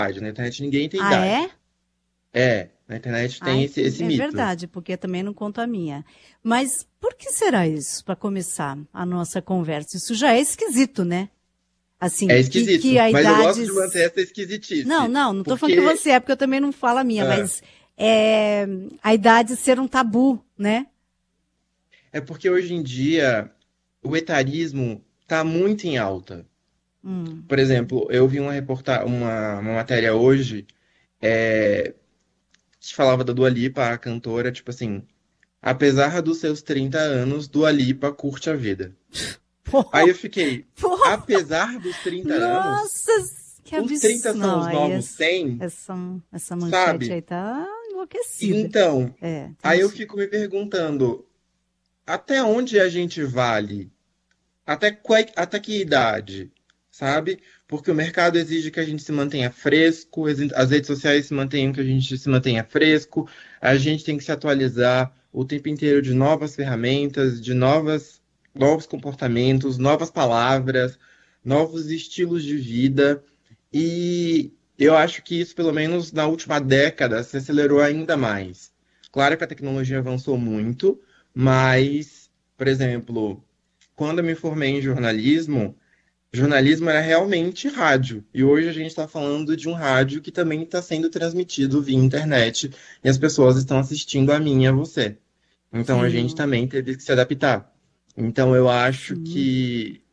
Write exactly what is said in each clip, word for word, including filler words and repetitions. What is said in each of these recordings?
Na internet ninguém tem Ah, idade. é? É, na internet tem Ai, esse, esse é mito. verdade, porque também não conto a minha. Mas por que será isso, para começar a nossa conversa? Isso já é esquisito, né? Assim, É que, que esquisito, a mas eu gosto idade. de manter essa Não, esquisitice. não, não estou falando que Porque, você é, porque eu também não falo a minha, ah, mas é, a idade ser um tabu, né? é porque hoje em dia o etarismo tá muito em alta. Hum. Por exemplo, eu vi uma reporta uma, uma matéria hoje é, que falava da Dua Lipa, a cantora, tipo assim, apesar dos seus trinta anos, Dua Lipa curte a vida. Pô, Aí eu fiquei, pô, apesar dos trinta anos, nossa, que os trinta absurdo. são Não, os aí novos essa, cem, essa, essa manchete aí sabe? tá enlouquecida. Então, É, aí eu entendi. fico me perguntando, até onde a gente vale? Até, qual- até que idade? Sabe? Porque o mercado exige que a gente se mantenha fresco, as as redes sociais se mantenham que a gente se mantenha fresco, a gente tem que se atualizar o tempo inteiro de novas ferramentas, de novas, novos comportamentos, novas palavras, novos estilos de vida. E eu acho que isso, pelo menos na última década, se acelerou ainda mais. Claro que a tecnologia avançou muito, mas, por exemplo, quando eu me formei em jornalismo, jornalismo era realmente rádio. E hoje a gente está falando de um rádio que também está sendo transmitido via internet e as pessoas estão assistindo a mim e a você. Então a gente Sim, também teve que se adaptar. Então eu acho sim. que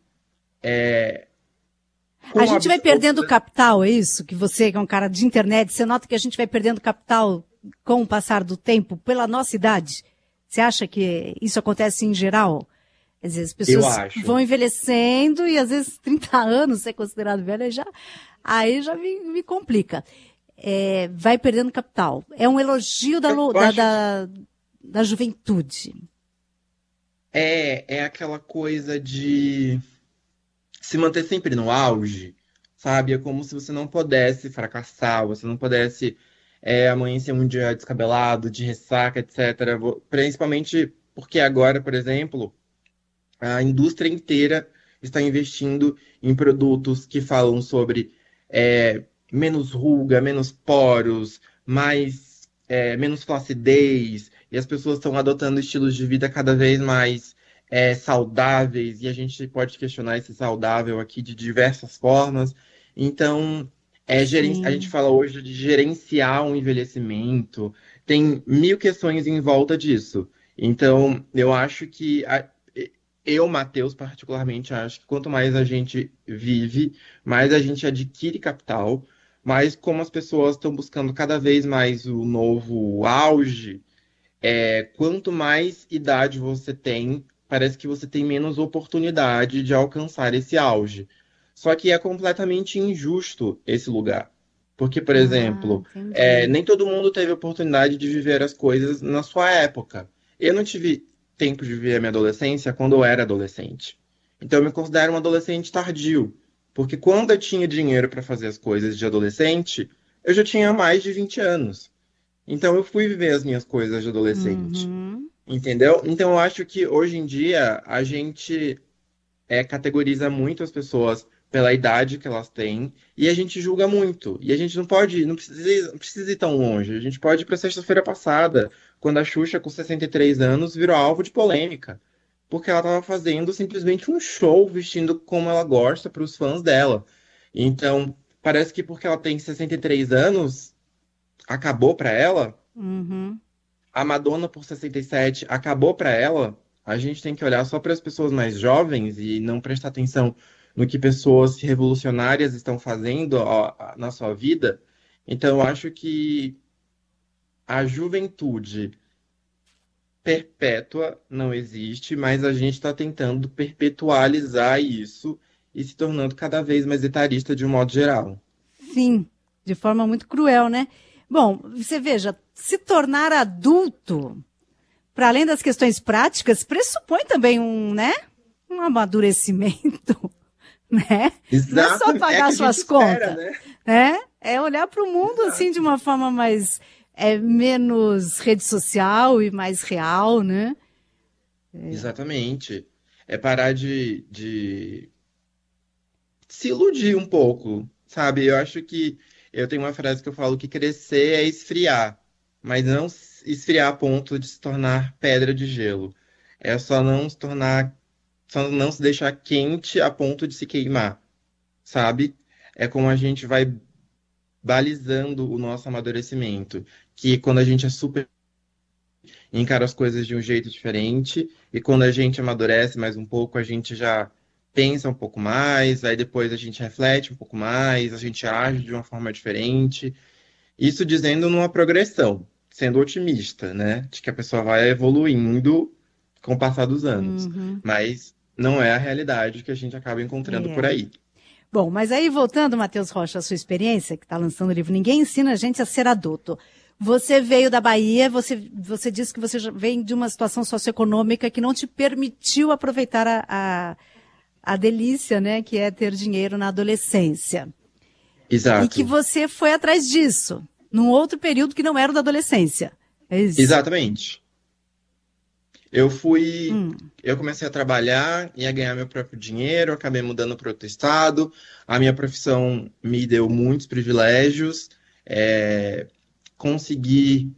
A com a gente vai abs- perdendo capital, é isso? Que você, que é um cara de internet, você nota que a gente vai perdendo capital com o passar do tempo pela nossa idade? Você acha que isso acontece em geral? Às vezes as eu pessoas acho. vão envelhecendo e às vezes trinta anos ser considerado velho já, aí já me, me complica. É, vai perdendo capital. É um elogio da, Eu lu- da, acho que da, da juventude. é, é aquela coisa de se manter sempre no auge, sabe? É como se você não pudesse fracassar, você não pudesse é, amanhecer um dia descabelado, de ressaca, etcétera. Vo- Principalmente porque agora, por exemplo, a indústria inteira está investindo em produtos que falam sobre é, menos ruga, menos poros, mais, é, menos flacidez, e as pessoas estão adotando estilos de vida cada vez mais é, saudáveis, e a gente pode questionar esse saudável aqui de diversas formas. Então, é, geren- a gente Sim. fala hoje de gerenciar o envelhecimento, tem mil questões em volta disso. Então, eu acho que a- eu, Matheus, particularmente, acho que quanto mais a gente vive, mais a gente adquire capital, mas como as pessoas estão buscando cada vez mais o novo auge, é, quanto mais idade você tem, parece que você tem menos oportunidade de alcançar esse auge. Só que é completamente injusto esse lugar. Porque, por Ah, exemplo, é, entendi. nem todo mundo teve oportunidade de viver as coisas na sua época. Eu não tive tempo de viver a minha adolescência quando eu era adolescente. Então, eu me considero um adolescente tardio. Porque quando eu tinha dinheiro para fazer as coisas de adolescente, eu já tinha mais de vinte anos. Então eu fui viver as minhas coisas de adolescente, Uhum. entendeu? Então eu acho que hoje em dia a gente é, categoriza muito as pessoas pela idade que elas têm e a gente julga muito. E a gente não pode, não precisa, não precisa ir tão longe. A gente pode ir para sexta-feira passada, quando a Xuxa, com sessenta e três anos, virou alvo de polêmica. Porque ela estava fazendo simplesmente um show vestindo como ela gosta para os fãs dela. Então, parece que porque ela tem sessenta e três anos, acabou para ela Uhum. a Madonna por sessenta e sete acabou para ela, a gente tem que olhar só para as pessoas mais jovens e não prestar atenção no que pessoas revolucionárias estão fazendo ó, na sua vida. Então, eu acho que a juventude perpétua não existe, mas a gente está tentando perpetualizar isso e se tornando cada vez mais etarista de um modo geral. Sim, de forma muito cruel, né? Bom, você veja, se tornar adulto, para além das questões práticas, pressupõe também um, né? Um amadurecimento, né? Não é só Exato, é pagar que a gente suas espera, contas, né? né? É olhar para o mundo assim de Exato. uma forma mais é, menos rede social e mais real, né? Exatamente. É parar de, de se iludir um pouco, sabe? Eu acho que Eu tenho uma frase que eu falo que crescer é esfriar, mas não s- esfriar a ponto de se tornar pedra de gelo. É só não se tornar, só não se deixar quente a ponto de se queimar, sabe? É como a gente vai balizando o nosso amadurecimento, que quando a gente é super encara as coisas de um jeito diferente, e quando a gente amadurece mais um pouco, a gente já pensa um pouco mais, aí depois a gente reflete um pouco mais, a gente age de uma forma diferente. Isso dizendo numa progressão, sendo otimista, né? De que a pessoa vai evoluindo com o passar dos anos. Uhum. Mas não é a realidade que a gente acaba encontrando por É. aí. Bom, mas aí voltando, Matheus Rocha, à sua experiência, que está lançando o livro Ninguém Ensina a Gente a Ser Adulto. Você veio da Bahia, você, você disse que você já vem de uma situação socioeconômica que não te permitiu aproveitar a, a, a delícia, né, que é ter dinheiro na adolescência. E que Exato. você foi atrás disso, num outro período que não era o da adolescência. É isso? Exatamente. Eu fui, Hum, eu comecei a trabalhar, ia ganhar meu próprio dinheiro, acabei mudando para outro estado. A minha profissão me deu muitos privilégios, é, consegui,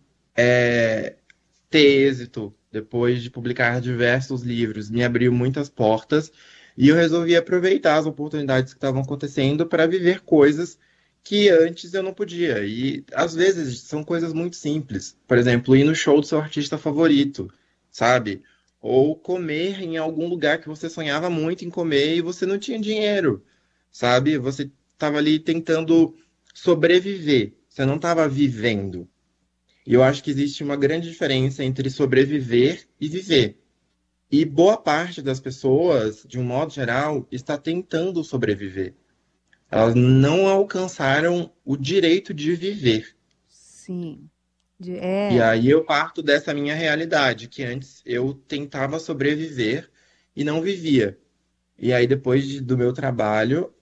é, ter êxito depois de publicar diversos livros, me abriu muitas portas e eu resolvi aproveitar as oportunidades que estavam acontecendo para viver coisas que antes eu não podia. E às vezes são coisas muito simples. Por exemplo, ir no show do seu artista favorito, sabe? Ou comer em algum lugar que você sonhava muito em comer e você não tinha dinheiro, sabe? Você estava ali tentando sobreviver, você não estava vivendo. E eu acho que existe uma grande diferença entre sobreviver e viver. E boa parte das pessoas, de um modo geral, está tentando sobreviver. Elas não alcançaram o direito de viver. sim. De- E é. aí eu parto dessa minha realidade, que antes eu tentava sobreviver e não vivia. E aí depois de- do meu trabalho,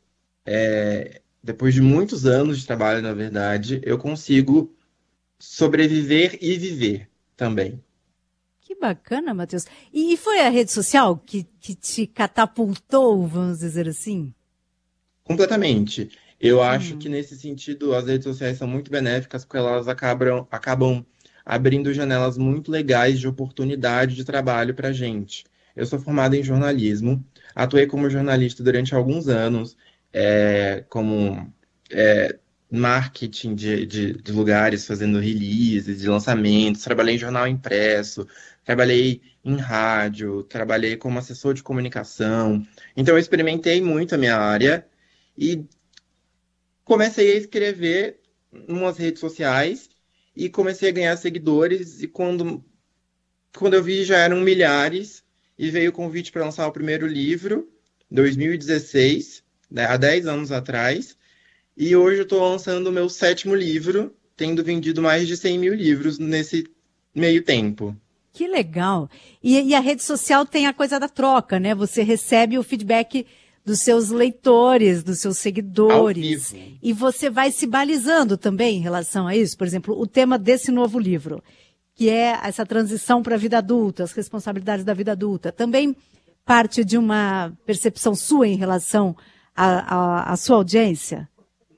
é, depois de muitos anos de trabalho, na verdade, eu consigo sobreviver e viver também. Que bacana, Matheus. E, e foi a rede social que, que te catapultou, vamos dizer assim? Completamente. Eu acho que Hum, nesse sentido as redes sociais são muito benéficas porque elas acabam, acabam abrindo janelas muito legais de oportunidade de trabalho para gente. Eu sou formado em jornalismo, atuei como jornalista durante alguns anos, é, como é, marketing de, de, de lugares, fazendo releases, de lançamentos, trabalhei em jornal impresso, trabalhei em rádio, trabalhei como assessor de comunicação. Então eu experimentei muito a minha área. E comecei a escrever em umas redes sociais e comecei a ganhar seguidores. E quando, quando eu vi, já eram milhares. E veio o convite para lançar o primeiro livro, em dois mil e dezesseis, né, há dez anos atrás. E hoje eu estou lançando o meu sétimo livro, tendo vendido mais de cem mil livros nesse meio tempo. que legal. E, e a rede social tem a coisa da troca, né? Você recebe o feedback dos seus leitores, dos seus Ao seguidores. vivo. E você vai se balizando também em relação a isso. Por exemplo, o tema desse novo livro, que é essa transição para a vida adulta, as responsabilidades da vida adulta, também parte de uma percepção sua em relação à à- à sua audiência?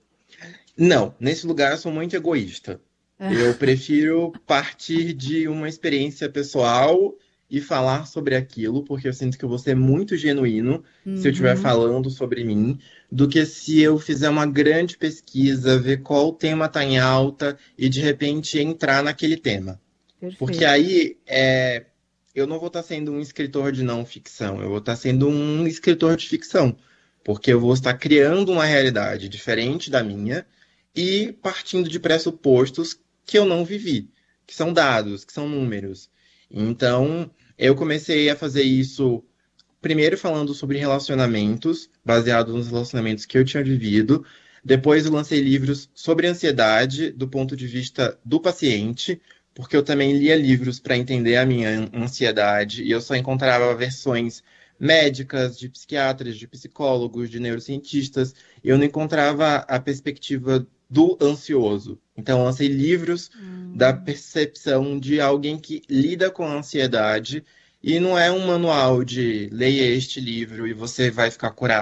Não, nesse lugar eu sou muito egoísta. Eu prefiro partir de uma experiência pessoal e falar sobre aquilo, porque eu sinto que eu vou ser muito genuíno se eu estiver Uhum, falando sobre mim, do que se eu fizer uma grande pesquisa, ver qual tema está em alta e de repente entrar naquele tema. Porque perfeito. aí é, eu não vou estar sendo um escritor de não ficção, eu vou estar sendo um escritor de ficção. Porque eu vou estar criando uma realidade diferente da minha e partindo de pressupostos que eu não vivi, que são dados, que são números. Então, eu comecei a fazer isso primeiro falando sobre relacionamentos, baseado nos relacionamentos que eu tinha vivido. Depois eu lancei livros sobre ansiedade do ponto de vista do paciente, porque eu também lia livros para entender a minha ansiedade e eu só encontrava versões médicas, de psiquiatras, de psicólogos, de neurocientistas, e eu não encontrava a perspectiva do ansioso. Então, eu lancei livros da Hum, percepção de alguém que lida com a ansiedade e não é um manual de leia este livro e você vai ficar curado.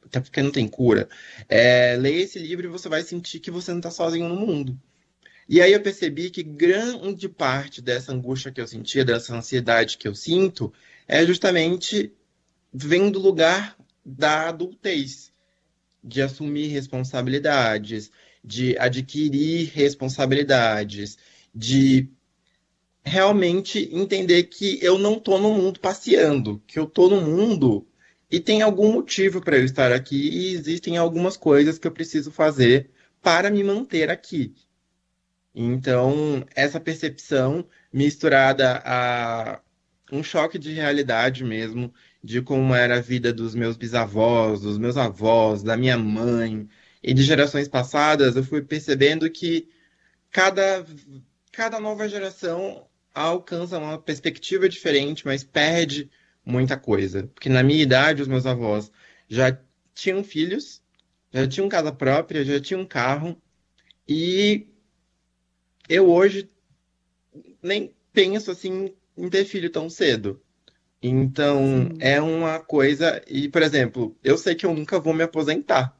até porque não tem cura, é, leia esse livro e você vai sentir que você não está sozinho no mundo. E aí eu percebi que grande parte dessa angústia que eu sentia, dessa ansiedade que eu sinto, é justamente vem do lugar da adultez, de assumir responsabilidades, de adquirir responsabilidades, de realmente entender que eu não estou no mundo passeando, que eu estou no mundo e tem algum motivo para eu estar aqui e existem algumas coisas que eu preciso fazer para me manter aqui. Então, essa percepção misturada a um choque de realidade mesmo, de como era a vida dos meus bisavós, dos meus avós, da minha mãe e de gerações passadas, eu fui percebendo que cada, cada nova geração alcança uma perspectiva diferente, mas perde muita coisa. Porque na minha idade, os meus avós já tinham filhos, já tinham casa própria, já tinham carro, e eu hoje nem penso assim em ter filho tão cedo. Então, Sim. é uma coisa. E, por exemplo, eu sei que eu nunca vou me aposentar.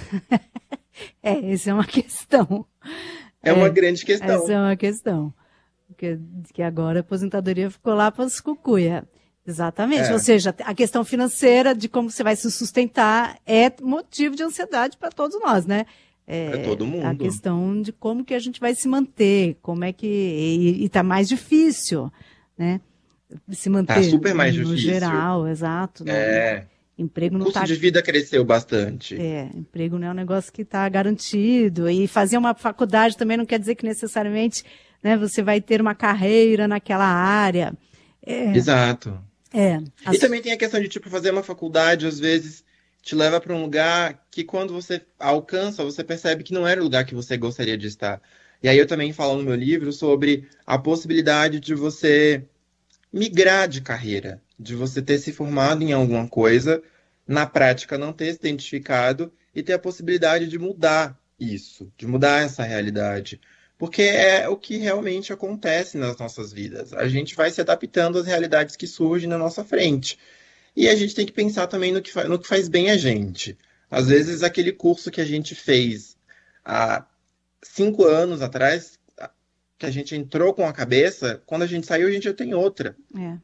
É, essa é uma questão. É uma É, grande essa questão. é uma questão. Que, que agora a aposentadoria ficou lá para os cucuia. Exatamente. Ou É, seja, a questão financeira de como você vai se sustentar é motivo de ansiedade para todos nós, né? para É, todo a mundo. questão de como que a gente vai se manter, como é que. E, e tá mais difícil, né? Se Tá manter super mais no difícil. geral, exato. Não, É, o emprego não custo está. de vida cresceu bastante. É, emprego não é um negócio que está garantido. E fazer uma faculdade também não quer dizer que necessariamente, né, você vai ter uma carreira naquela área. É, Exato. é, E as- também tem a questão de, tipo, fazer uma faculdade, às vezes, te leva para um lugar que quando você alcança, você percebe que não era o lugar que você gostaria de estar. E aí eu também falo no meu livro sobre a possibilidade de você migrar de carreira, de você ter se formado em alguma coisa, na prática não ter se identificado e ter a possibilidade de mudar isso, de mudar essa realidade. Porque é o que realmente acontece nas nossas vidas. A gente vai se adaptando às realidades que surgem na nossa frente. E a gente tem que pensar também no que, fa- no que faz bem a gente. Às vezes, aquele curso que a gente fez há cinco anos atrás, que a gente entrou com a cabeça, quando a gente saiu, a gente já tem outra. é,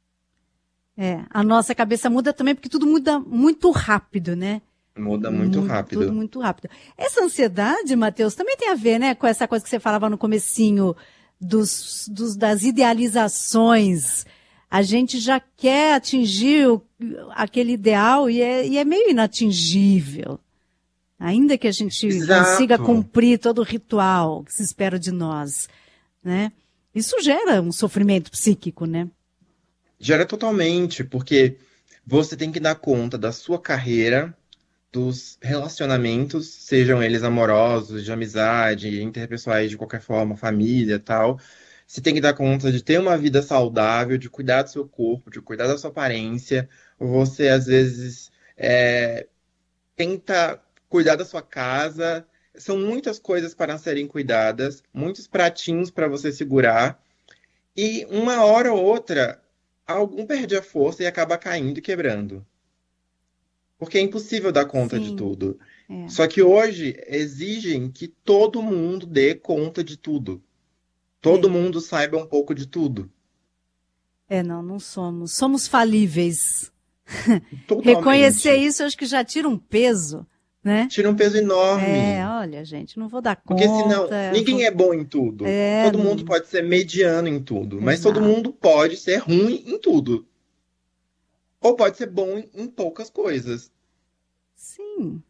é. A nossa cabeça muda também porque tudo muda muito rápido, né? Muda muito Mu- tudo rápido. muito rápido. Essa ansiedade, Matheus, também tem a ver, né, com essa coisa que você falava no comecinho dos, dos- das idealizações. A gente já quer atingir o- aquele ideal e é, e é meio inatingível. Ainda que a gente consiga Exato. cumprir todo o ritual que se espera de nós, né? Isso gera um sofrimento psíquico, né? Gera totalmente, porque você tem que dar conta da sua carreira, dos relacionamentos, sejam eles amorosos, de amizade, interpessoais de qualquer forma, família, tal. Você tem que dar conta de ter uma vida saudável, de cuidar do seu corpo, de cuidar da sua aparência. Você, às vezes, é, tenta cuidar da sua casa. São muitas coisas para serem cuidadas, muitos pratinhos para você segurar. E uma hora ou outra, algum perde a força e acaba caindo e quebrando. Porque é impossível dar conta de Sim, tudo. é. Só que hoje exigem que todo mundo dê conta de tudo. Todo É, mundo saiba um pouco de tudo. é, não, não somos. Somos falíveis. Reconhecer Totalmente. isso, eu acho que já tira um peso, né? Tira um peso É, enorme. olha, gente, não vou dar Porque senão, conta. eu ninguém vou- é bom em tudo. É, Todo mundo não- pode ser mediano em tudo, mas todo exato. mundo pode ser ruim em tudo. Ou pode ser bom em em poucas coisas. Sim.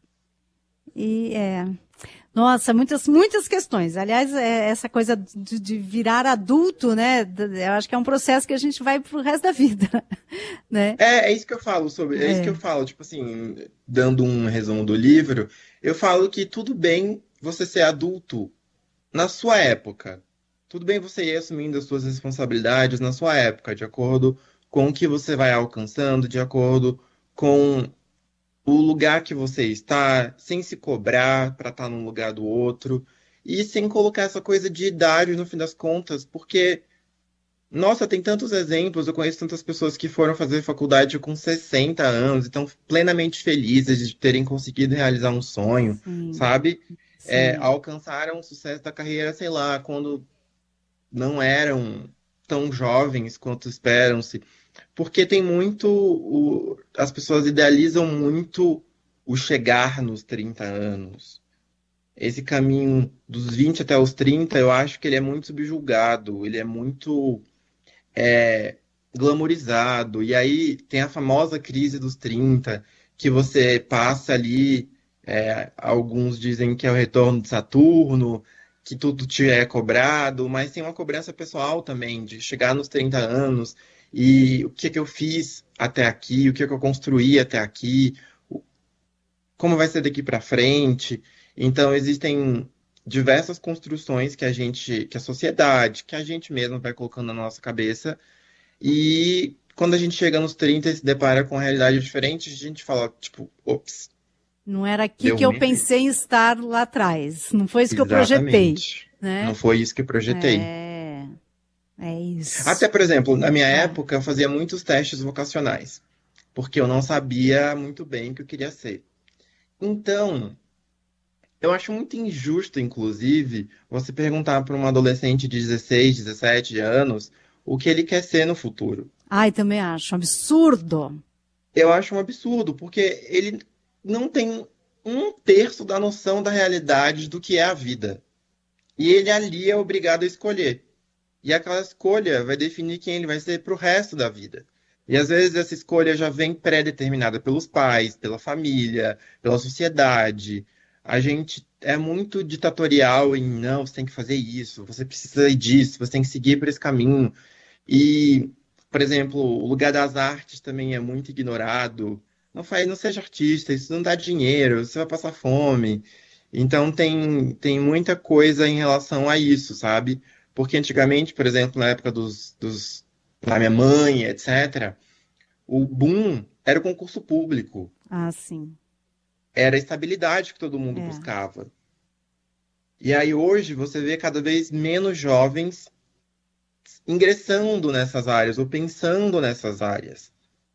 E é. Nossa, muitas, muitas questões. Aliás, é, essa coisa de, de virar adulto, né? d- Eu acho que é um processo que a gente vai pro resto da vida, né? É, é isso que eu falo sobre, é isso que eu É, falo, tipo assim, dando um resumo do livro, eu falo que tudo bem você ser adulto na sua época. Tudo bem você ir assumindo as suas responsabilidades na sua época, de acordo com o que você vai alcançando, de acordo com o lugar que você está, sem se cobrar para estar num lugar do outro, e sem colocar essa coisa de idade no fim das contas, porque Nossa, tem tantos exemplos. Eu conheço tantas pessoas que foram fazer faculdade com sessenta anos e estão plenamente felizes de terem conseguido realizar um sonho, Sim, sabe? É, sim. alcançaram o sucesso da carreira, sei lá, quando não eram tão jovens quanto esperam-se. Porque tem muito. o- as pessoas idealizam muito o chegar nos trinta anos. Esse caminho dos vinte até os trinta, eu acho que ele é muito subjugado, ele é muito é, glamourizado. E aí tem a famosa crise dos trinta, que você passa ali, é, alguns dizem que é o retorno de Saturno, que tudo te é cobrado, mas tem uma cobrança pessoal também, de chegar nos trinta anos e o que que eu fiz até aqui, o que que eu construí até aqui, o- como vai ser daqui para frente. Então existem diversas construções que a gente, que a sociedade, que a gente mesmo vai colocando na nossa cabeça e quando a gente chega nos trinta e se depara com uma realidade diferente, a gente fala, tipo, ops, Não era aqui deu que eu ruim aqui. pensei em estar lá atrás. Não foi isso que eu projetei, Exatamente. Não né? foi isso que eu projetei. É, é Até, isso. por exemplo, na minha Ah, época, eu fazia muitos testes vocacionais, porque eu não sabia muito bem o que eu queria ser. Então, eu acho muito injusto, inclusive, você perguntar para um adolescente de dezesseis, dezessete anos o que ele quer ser no futuro. ai, também acho um absurdo. Eu acho um absurdo, porque ele não tem um terço da noção da realidade do que é a vida. E ele ali é obrigado a escolher. E aquela escolha vai definir quem ele vai ser para o resto da vida. E às vezes essa escolha já vem pré-determinada pelos pais, pela família, pela sociedade. A gente é muito ditatorial em não, você tem que fazer isso, você precisa ir disso, você tem que seguir por esse caminho. E, por exemplo, o lugar das artes também é muito ignorado. Não faz, não seja artista, isso não dá dinheiro, você vai passar fome. Então tem, tem muita coisa em relação a isso, sabe? Porque antigamente, por exemplo, na época dos, dos da minha mãe, etcétera, o boom era o concurso público, Ah, sim. era a estabilidade que todo mundo É. buscava. E aí hoje você vê cada vez menos jovens ingressando nessas áreas ou pensando nessas áreas.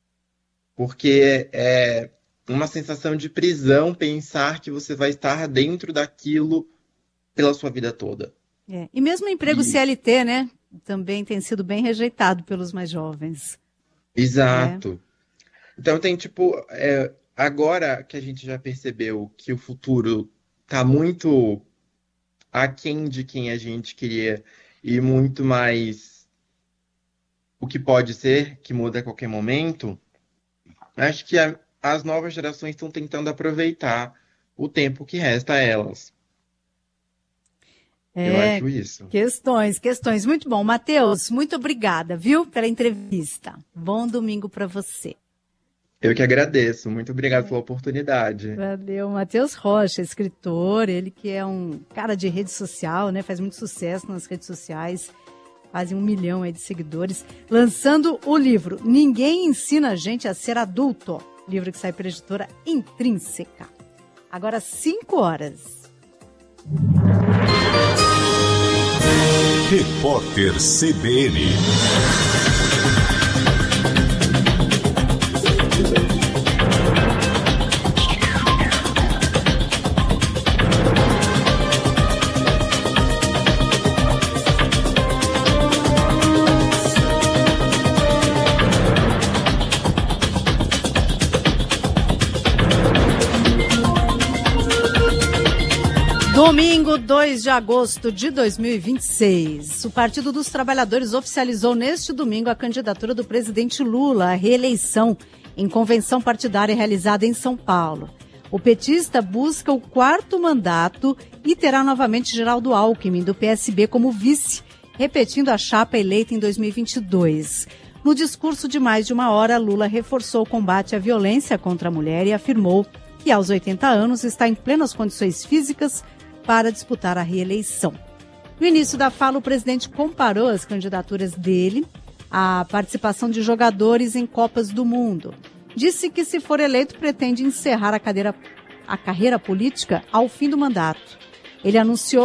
Porque é uma sensação de prisão pensar que você vai estar dentro daquilo pela sua vida toda. É. E mesmo o emprego E, C L T, né? Também tem sido bem rejeitado pelos mais jovens. É. exato. Então tem tipo, é, agora que a gente já percebeu que o futuro tá muito aquém de quem a gente queria e muito mais o que pode ser, que muda a qualquer momento, acho que a- as novas gerações estão tentando aproveitar o tempo que resta a elas. Eu É, acho isso. questões, questões. Muito bom. Matheus, muito obrigada, viu, pela entrevista. Bom domingo para você. Eu que agradeço. Muito obrigado pela oportunidade. Valeu, Matheus Rocha, escritor, ele que é um cara de rede social, né? Faz muito sucesso nas redes sociais, quase um milhão aí de seguidores, lançando o livro Ninguém Ensina a Gente a Ser Adulto, livro que sai pela editora Intrínseca. Agora, cinco horas. Repórter C B N. Domingo, dois de agosto de dois mil e vinte e seis. O Partido dos Trabalhadores oficializou neste domingo a candidatura do presidente Lula à reeleição em convenção partidária realizada em São Paulo. O petista busca o quarto mandato e terá novamente Geraldo Alckmin, do P S B, como vice, repetindo a chapa eleita em dois mil e vinte e dois. No discurso de mais de uma hora, Lula reforçou o combate à violência contra a mulher e afirmou que, aos oitenta anos, está em plenas condições físicas para disputar a reeleição. No início da fala, o presidente comparou as candidaturas dele à participação de jogadores em Copas do Mundo. Disse que, se for eleito, pretende encerrar a, cadeira, a carreira política ao fim do mandato. Ele anunciou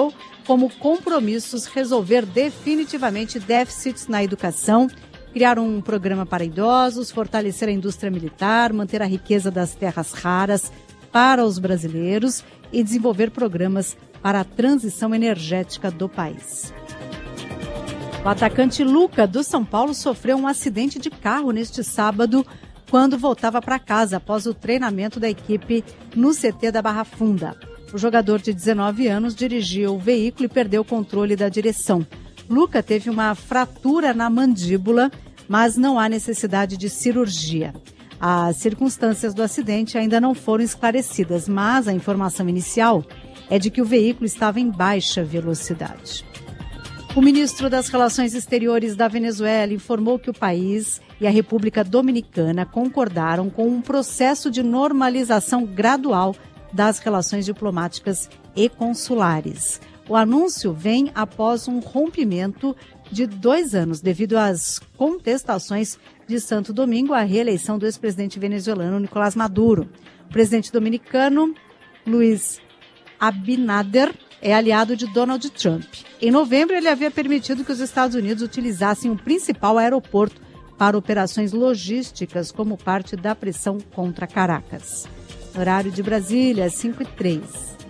como compromissos resolver definitivamente déficits na educação, criar um programa para idosos, fortalecer a indústria militar, manter a riqueza das terras raras para os brasileiros e desenvolver programas para a transição energética do país. O atacante Luca, do São Paulo, sofreu um acidente de carro neste sábado, quando voltava para casa após o treinamento da equipe no C T da Barra Funda. O jogador de dezenove anos dirigiu o veículo e perdeu o controle da direção. Luca teve uma fratura na mandíbula, mas não há necessidade de cirurgia. As circunstâncias do acidente ainda não foram esclarecidas, mas a informação inicial é de que o veículo estava em baixa velocidade. O ministro das Relações Exteriores da Venezuela informou que o país e a República Dominicana concordaram com um processo de normalização gradual das relações diplomáticas e consulares. O anúncio vem após um rompimento de dois anos devido às contestações de Santo Domingo à reeleição do ex-presidente venezuelano Nicolás Maduro. O presidente dominicano, Luiz Abinader, é aliado de Donald Trump. Em novembro, ele havia permitido que os Estados Unidos utilizassem o principal aeroporto para operações logísticas como parte da pressão contra Caracas. Horário de Brasília, cinco e três.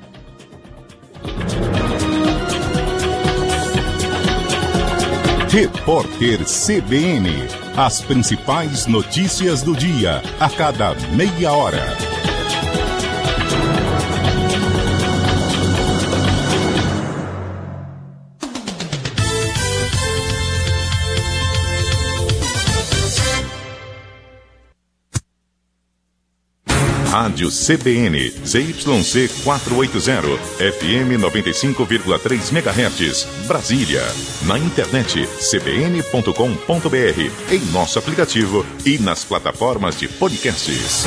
Repórter C B N. As principais notícias do dia, a cada meia hora. Rádio C B N, Z Y C quatrocentos e oitenta, F M noventa e cinco vírgula três megahertz, Brasília. Na internet, c b n ponto com ponto b r, em nosso aplicativo e nas plataformas de podcasts.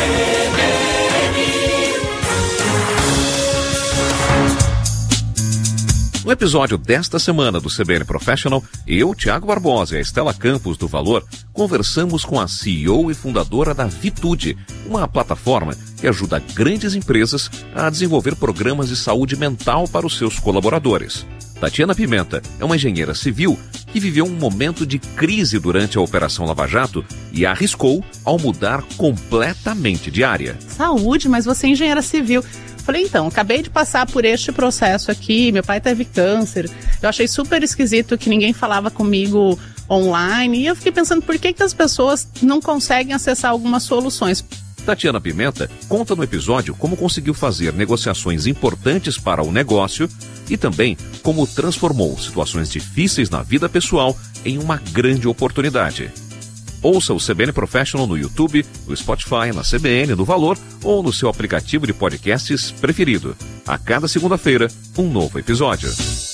No episódio desta semana do C B N Professional, eu, Tiago Barbosa e a Estela Campos do Valor, conversamos com a C E O e fundadora da Vitude, uma plataforma que ajuda grandes empresas a desenvolver programas de saúde mental para os seus colaboradores. Tatiana Pimenta é uma engenheira civil que viveu um momento de crise durante a Operação Lava Jato e arriscou ao mudar completamente de área. Saúde, mas você é engenheira civil. Falei, então, acabei de passar por este processo aqui, meu pai teve câncer, eu achei super esquisito que ninguém falava comigo online, e eu fiquei pensando por que, que as pessoas não conseguem acessar algumas soluções. Tatiana Pimenta conta no episódio como conseguiu fazer negociações importantes para o negócio e também como transformou situações difíceis na vida pessoal em uma grande oportunidade. Ouça o C B N Professional no YouTube, no Spotify, na C B N, no Valor ou no seu aplicativo de podcasts preferido. A cada segunda-feira, um novo episódio.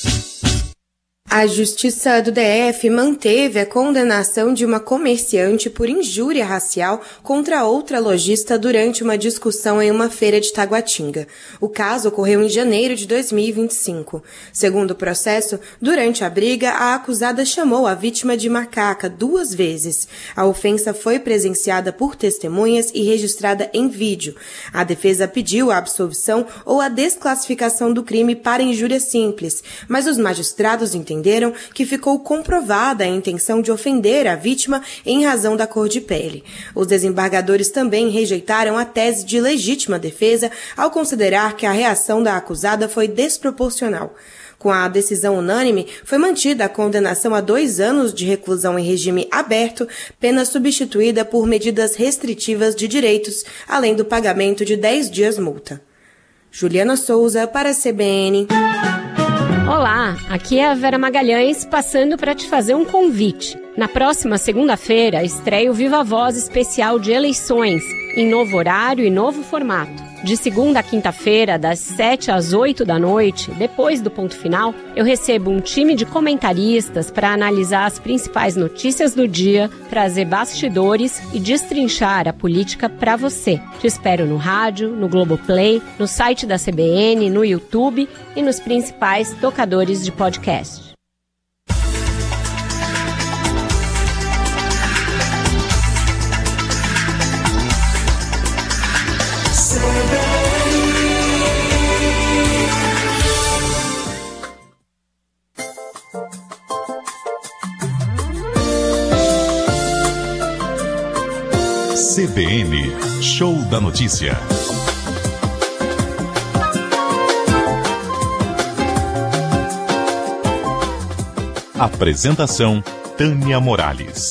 A Justiça do D F manteve a condenação de uma comerciante por injúria racial contra outra lojista durante uma discussão em uma feira de Taguatinga. O caso ocorreu em janeiro de dois mil e vinte e cinco. Segundo o processo, durante a briga, a acusada chamou a vítima de macaca duas vezes. A ofensa foi presenciada por testemunhas e registrada em vídeo. A defesa pediu a absolvição ou a desclassificação do crime para injúria simples, mas os magistrados entenderam entenderam que ficou comprovada a intenção de ofender a vítima em razão da cor de pele. Os desembargadores também rejeitaram a tese de legítima defesa ao considerar que a reação da acusada foi desproporcional. Com a decisão unânime, foi mantida a condenação a dois anos de reclusão em regime aberto, pena substituída por medidas restritivas de direitos, além do pagamento de dez dias multa. Juliana Souza, para a C B N. Olá, aqui é a Vera Magalhães passando para te fazer um convite. Na próxima segunda-feira estreia o Viva Voz especial de eleições, em novo horário e novo formato. De segunda a quinta-feira, das sete às oito da noite, depois do ponto final, eu recebo um time de comentaristas para analisar as principais notícias do dia, trazer bastidores e destrinchar a política para você. Te espero no rádio, no Globoplay, no site da C B N, no YouTube e nos principais tocadores de podcast. C B N Show da Notícia. Apresentação Tânia Morales.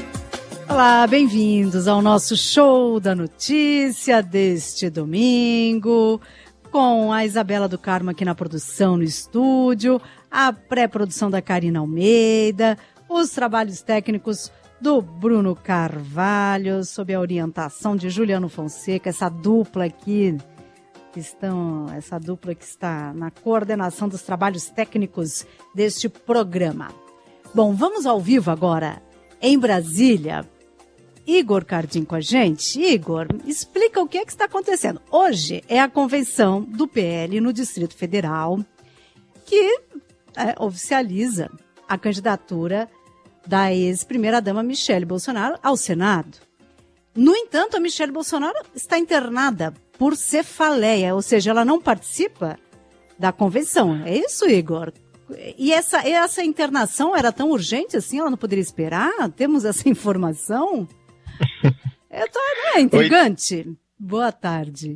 Olá, bem-vindos ao nosso Show da Notícia deste domingo, com a Isabela do Carmo aqui na produção no estúdio, a pré-produção da Karina Almeida, os trabalhos técnicos do Bruno Carvalho, sob a orientação de Juliano Fonseca, essa dupla aqui, que estão, essa dupla que está na coordenação dos trabalhos técnicos deste programa. Bom, vamos ao vivo agora, em Brasília. Igor Cardim com a gente. Igor, explica o que é que está acontecendo. Hoje é a convenção do P L no Distrito Federal, que é, oficializa a candidatura da ex-primeira-dama Michele Bolsonaro ao Senado. No entanto, a Michele Bolsonaro está internada por cefaleia, ou seja, ela não participa da convenção. É isso, Igor? E essa, essa internação era tão urgente assim? Ela não poderia esperar? Temos essa informação? É, tá, não é intrigante? Oi. Boa tarde.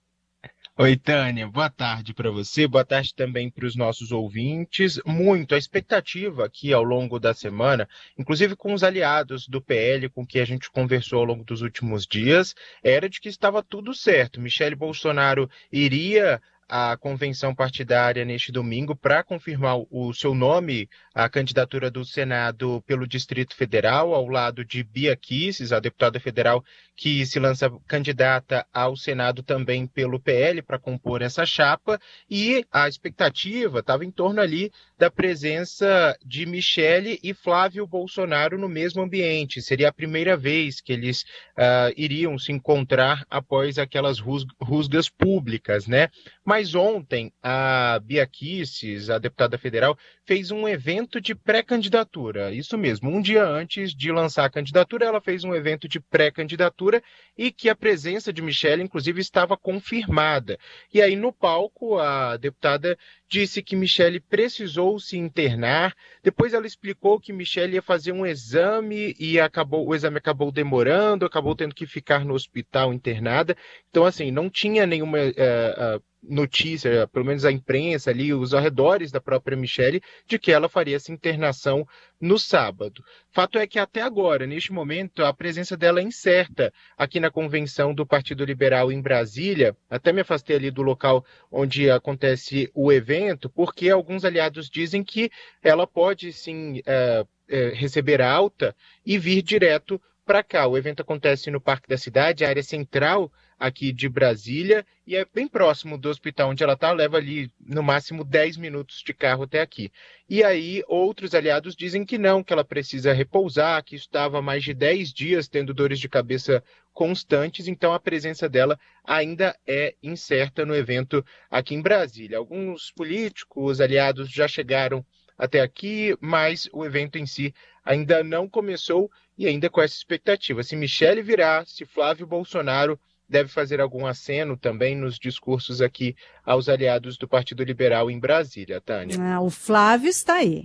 Oi, Tânia, boa tarde para você, boa tarde também para os nossos ouvintes. Muito, a expectativa aqui ao longo da semana, inclusive com os aliados do P L com que a gente conversou ao longo dos últimos dias, era de que estava tudo certo. Michele Bolsonaro iria à convenção partidária neste domingo para confirmar o seu nome à candidatura do Senado pelo Distrito Federal, ao lado de Bia Kicis, a deputada federal que se lança candidata ao Senado também pelo P L para compor essa chapa, e a expectativa estava em torno ali da presença de Michele e Flávio Bolsonaro no mesmo ambiente. Seria a primeira vez que eles uh, iriam se encontrar após aquelas rusgas públicas, né? Mas ontem a Bia Kicis, a deputada federal, fez um evento de pré-candidatura. Isso mesmo, um dia antes de lançar a candidatura, ela fez um evento de pré-candidatura e que a presença de Michele, inclusive, estava confirmada. E aí, no palco, a deputada disse que Michele precisou se internar. Depois ela explicou que Michele ia fazer um exame e acabou, o exame acabou demorando, acabou tendo que ficar no hospital internada. Então, assim, não tinha nenhuma uh, uh, notícia, pelo menos a imprensa ali, os arredores da própria Michele, de que ela faria essa internação no sábado. Fato é que até agora, neste momento, a presença dela é incerta aqui na convenção do Partido Liberal em Brasília. Até me afastei ali do local onde acontece o evento, porque alguns aliados dizem que ela pode sim é, é, receber alta e vir direto para cá. O evento acontece no Parque da Cidade, a área central aqui de Brasília, e é bem próximo do hospital onde ela está, leva ali no máximo dez minutos de carro até aqui. E aí outros aliados dizem que não, que ela precisa repousar, que estava há mais de dez dias tendo dores de cabeça constantes, então a presença dela ainda é incerta no evento aqui em Brasília. Alguns políticos, aliados já chegaram até aqui, mas o evento em si ainda não começou e ainda com essa expectativa. Se Michele virá, se Flávio Bolsonaro deve fazer algum aceno também nos discursos aqui aos aliados do Partido Liberal em Brasília, Tânia. Ah, o Flávio está aí.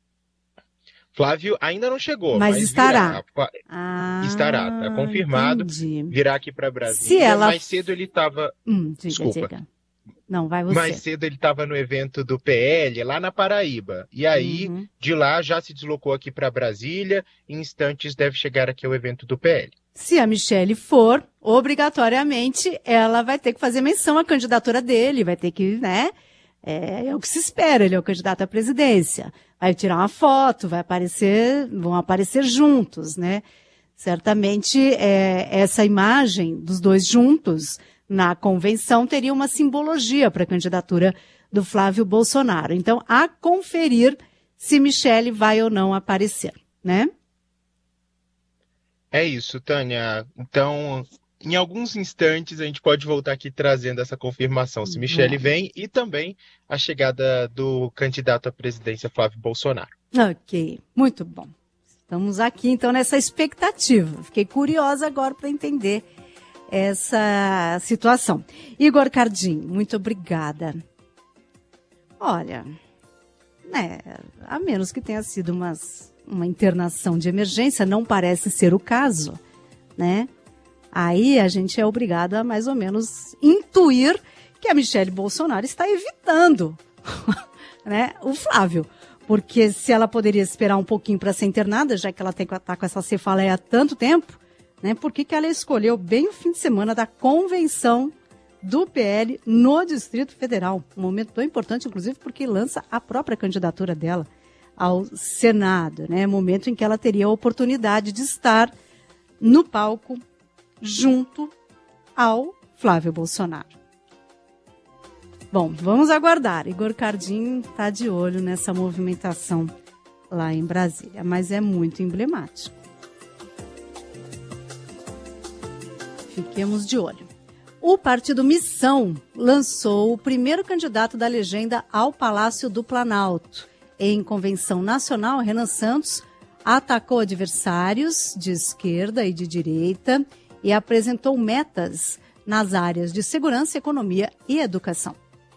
Flávio ainda não chegou, mas, mas estará. Virá. Ah, estará, está confirmado. Entendi. Virá aqui para Brasília. Se ela... Mais cedo ele estava... Hum, diga, Desculpa. Diga. Não, vai você. Mais cedo ele estava no evento do P L, lá na Paraíba. E aí, uhum. de lá, já se deslocou aqui para Brasília. Em instantes, deve chegar aqui ao evento do P L. Se a Michele for, obrigatoriamente, ela vai ter que fazer menção à candidatura dele, vai ter que, né? É, é o que se espera, ele é o candidato à presidência. Vai tirar uma foto, vai aparecer, vão aparecer juntos, né? Certamente, é, essa imagem dos dois juntos na convenção teria uma simbologia para a candidatura do Flávio Bolsonaro. Então, a conferir se Michele vai ou não aparecer, né? É isso, Tânia. Então, em alguns instantes, a gente pode voltar aqui trazendo essa confirmação, se Michele é. vem, e também a chegada do candidato à presidência, Flávio Bolsonaro. Ok, muito bom. Estamos aqui, então, nessa expectativa. Fiquei curiosa agora para entender essa situação. Igor Cardim, muito obrigada. Olha, né, a menos que tenha sido umas, uma internação de emergência, não parece ser o caso, né? Aí a gente é obrigado a mais ou menos intuir que a Michele Bolsonaro está evitando né, o Flávio. Porque se ela poderia esperar um pouquinho para ser internada, já que ela tem que estar com essa cefaleia há tanto tempo, né, por que que ela escolheu bem o fim de semana da convenção do P L no Distrito Federal? Um momento tão importante, inclusive, porque lança a própria candidatura dela ao Senado, né? Momento em que ela teria a oportunidade de estar no palco junto ao Flávio Bolsonaro. Bom, vamos aguardar. Igor Cardin está de olho nessa movimentação lá em Brasília, mas é muito emblemático. Fiquemos de olho. O partido Missão lançou o primeiro candidato da legenda ao Palácio do Planalto. Em convenção nacional, Renan Santos atacou adversários de esquerda e de direita e apresentou metas nas áreas de segurança, economia e educação.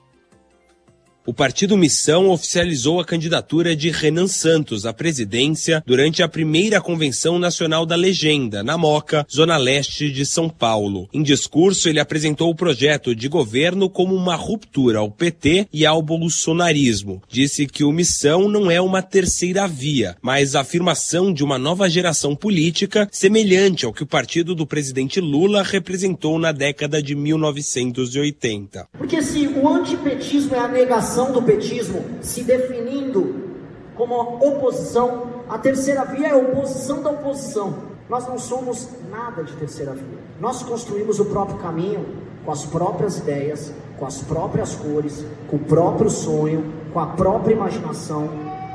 O partido Missão oficializou a candidatura de Renan Santos à presidência durante a primeira Convenção Nacional da Legenda, na Moca, zona leste de São Paulo. Em discurso, ele apresentou o projeto de governo como uma ruptura ao P T e ao bolsonarismo. Disse que o Missão não é uma terceira via, mas a afirmação de uma nova geração política semelhante ao que o partido do presidente Lula representou na década de mil novecentos e oitenta. Porque se o antipetismo é a negação do petismo se definindo como oposição, a terceira via é a oposição da oposição. Nós não somos nada de terceira via. Nós construímos o próprio caminho com as próprias ideias, com as próprias cores, com o próprio sonho, com a própria imaginação.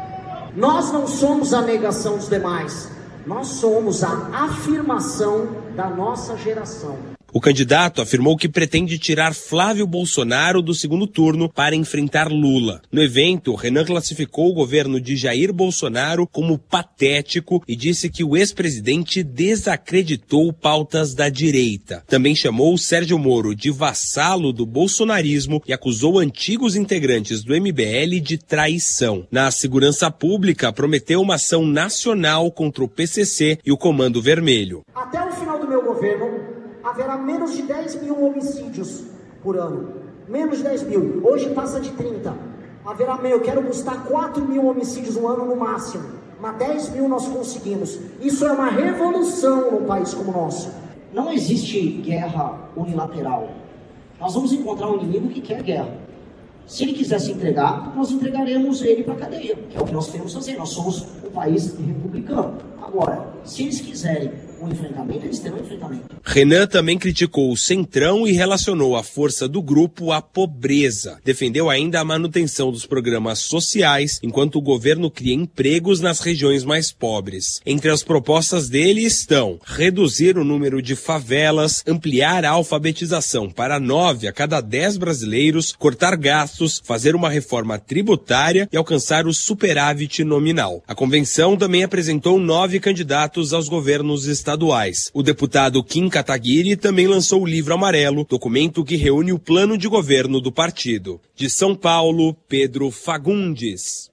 Nós não somos a negação dos demais, nós somos a afirmação da nossa geração. O candidato afirmou que pretende tirar Flávio Bolsonaro do segundo turno para enfrentar Lula. No evento, Renan classificou o governo de Jair Bolsonaro como patético e disse que o ex-presidente desacreditou pautas da direita. Também chamou Sérgio Moro de vassalo do bolsonarismo e acusou antigos integrantes do M B L de traição. Na segurança pública, prometeu uma ação nacional contra o P C C e o Comando Vermelho. Até o final do meu governo, haverá menos de dez mil homicídios por ano. Menos de dez mil. Hoje passa de trinta. Haverá, eu quero buscar quatro mil homicídios no ano no máximo. Mas dez mil nós conseguimos. Isso é uma revolução num país como o nosso. Não existe guerra unilateral. Nós vamos encontrar um inimigo que quer guerra. Se ele quiser se entregar, nós entregaremos ele para a cadeia, que é o que nós queremos fazer. Nós somos um país republicano. Agora, se eles quiserem um enfrentamento, eles terão um enfrentamento. Renan também criticou o Centrão e relacionou a força do grupo à pobreza. Defendeu ainda a manutenção dos programas sociais, enquanto o governo cria empregos nas regiões mais pobres. Entre as propostas dele estão reduzir o número de favelas, ampliar a alfabetização para nove a cada dez brasileiros, cortar gastos, fazer uma reforma tributária e alcançar o superávit nominal. A convenção também apresentou nove candidatos aos governos estaduais. O deputado Kim Kataguiri também lançou o Livro Amarelo, documento que reúne o plano de governo do partido. De São Paulo, Pedro Fagundes.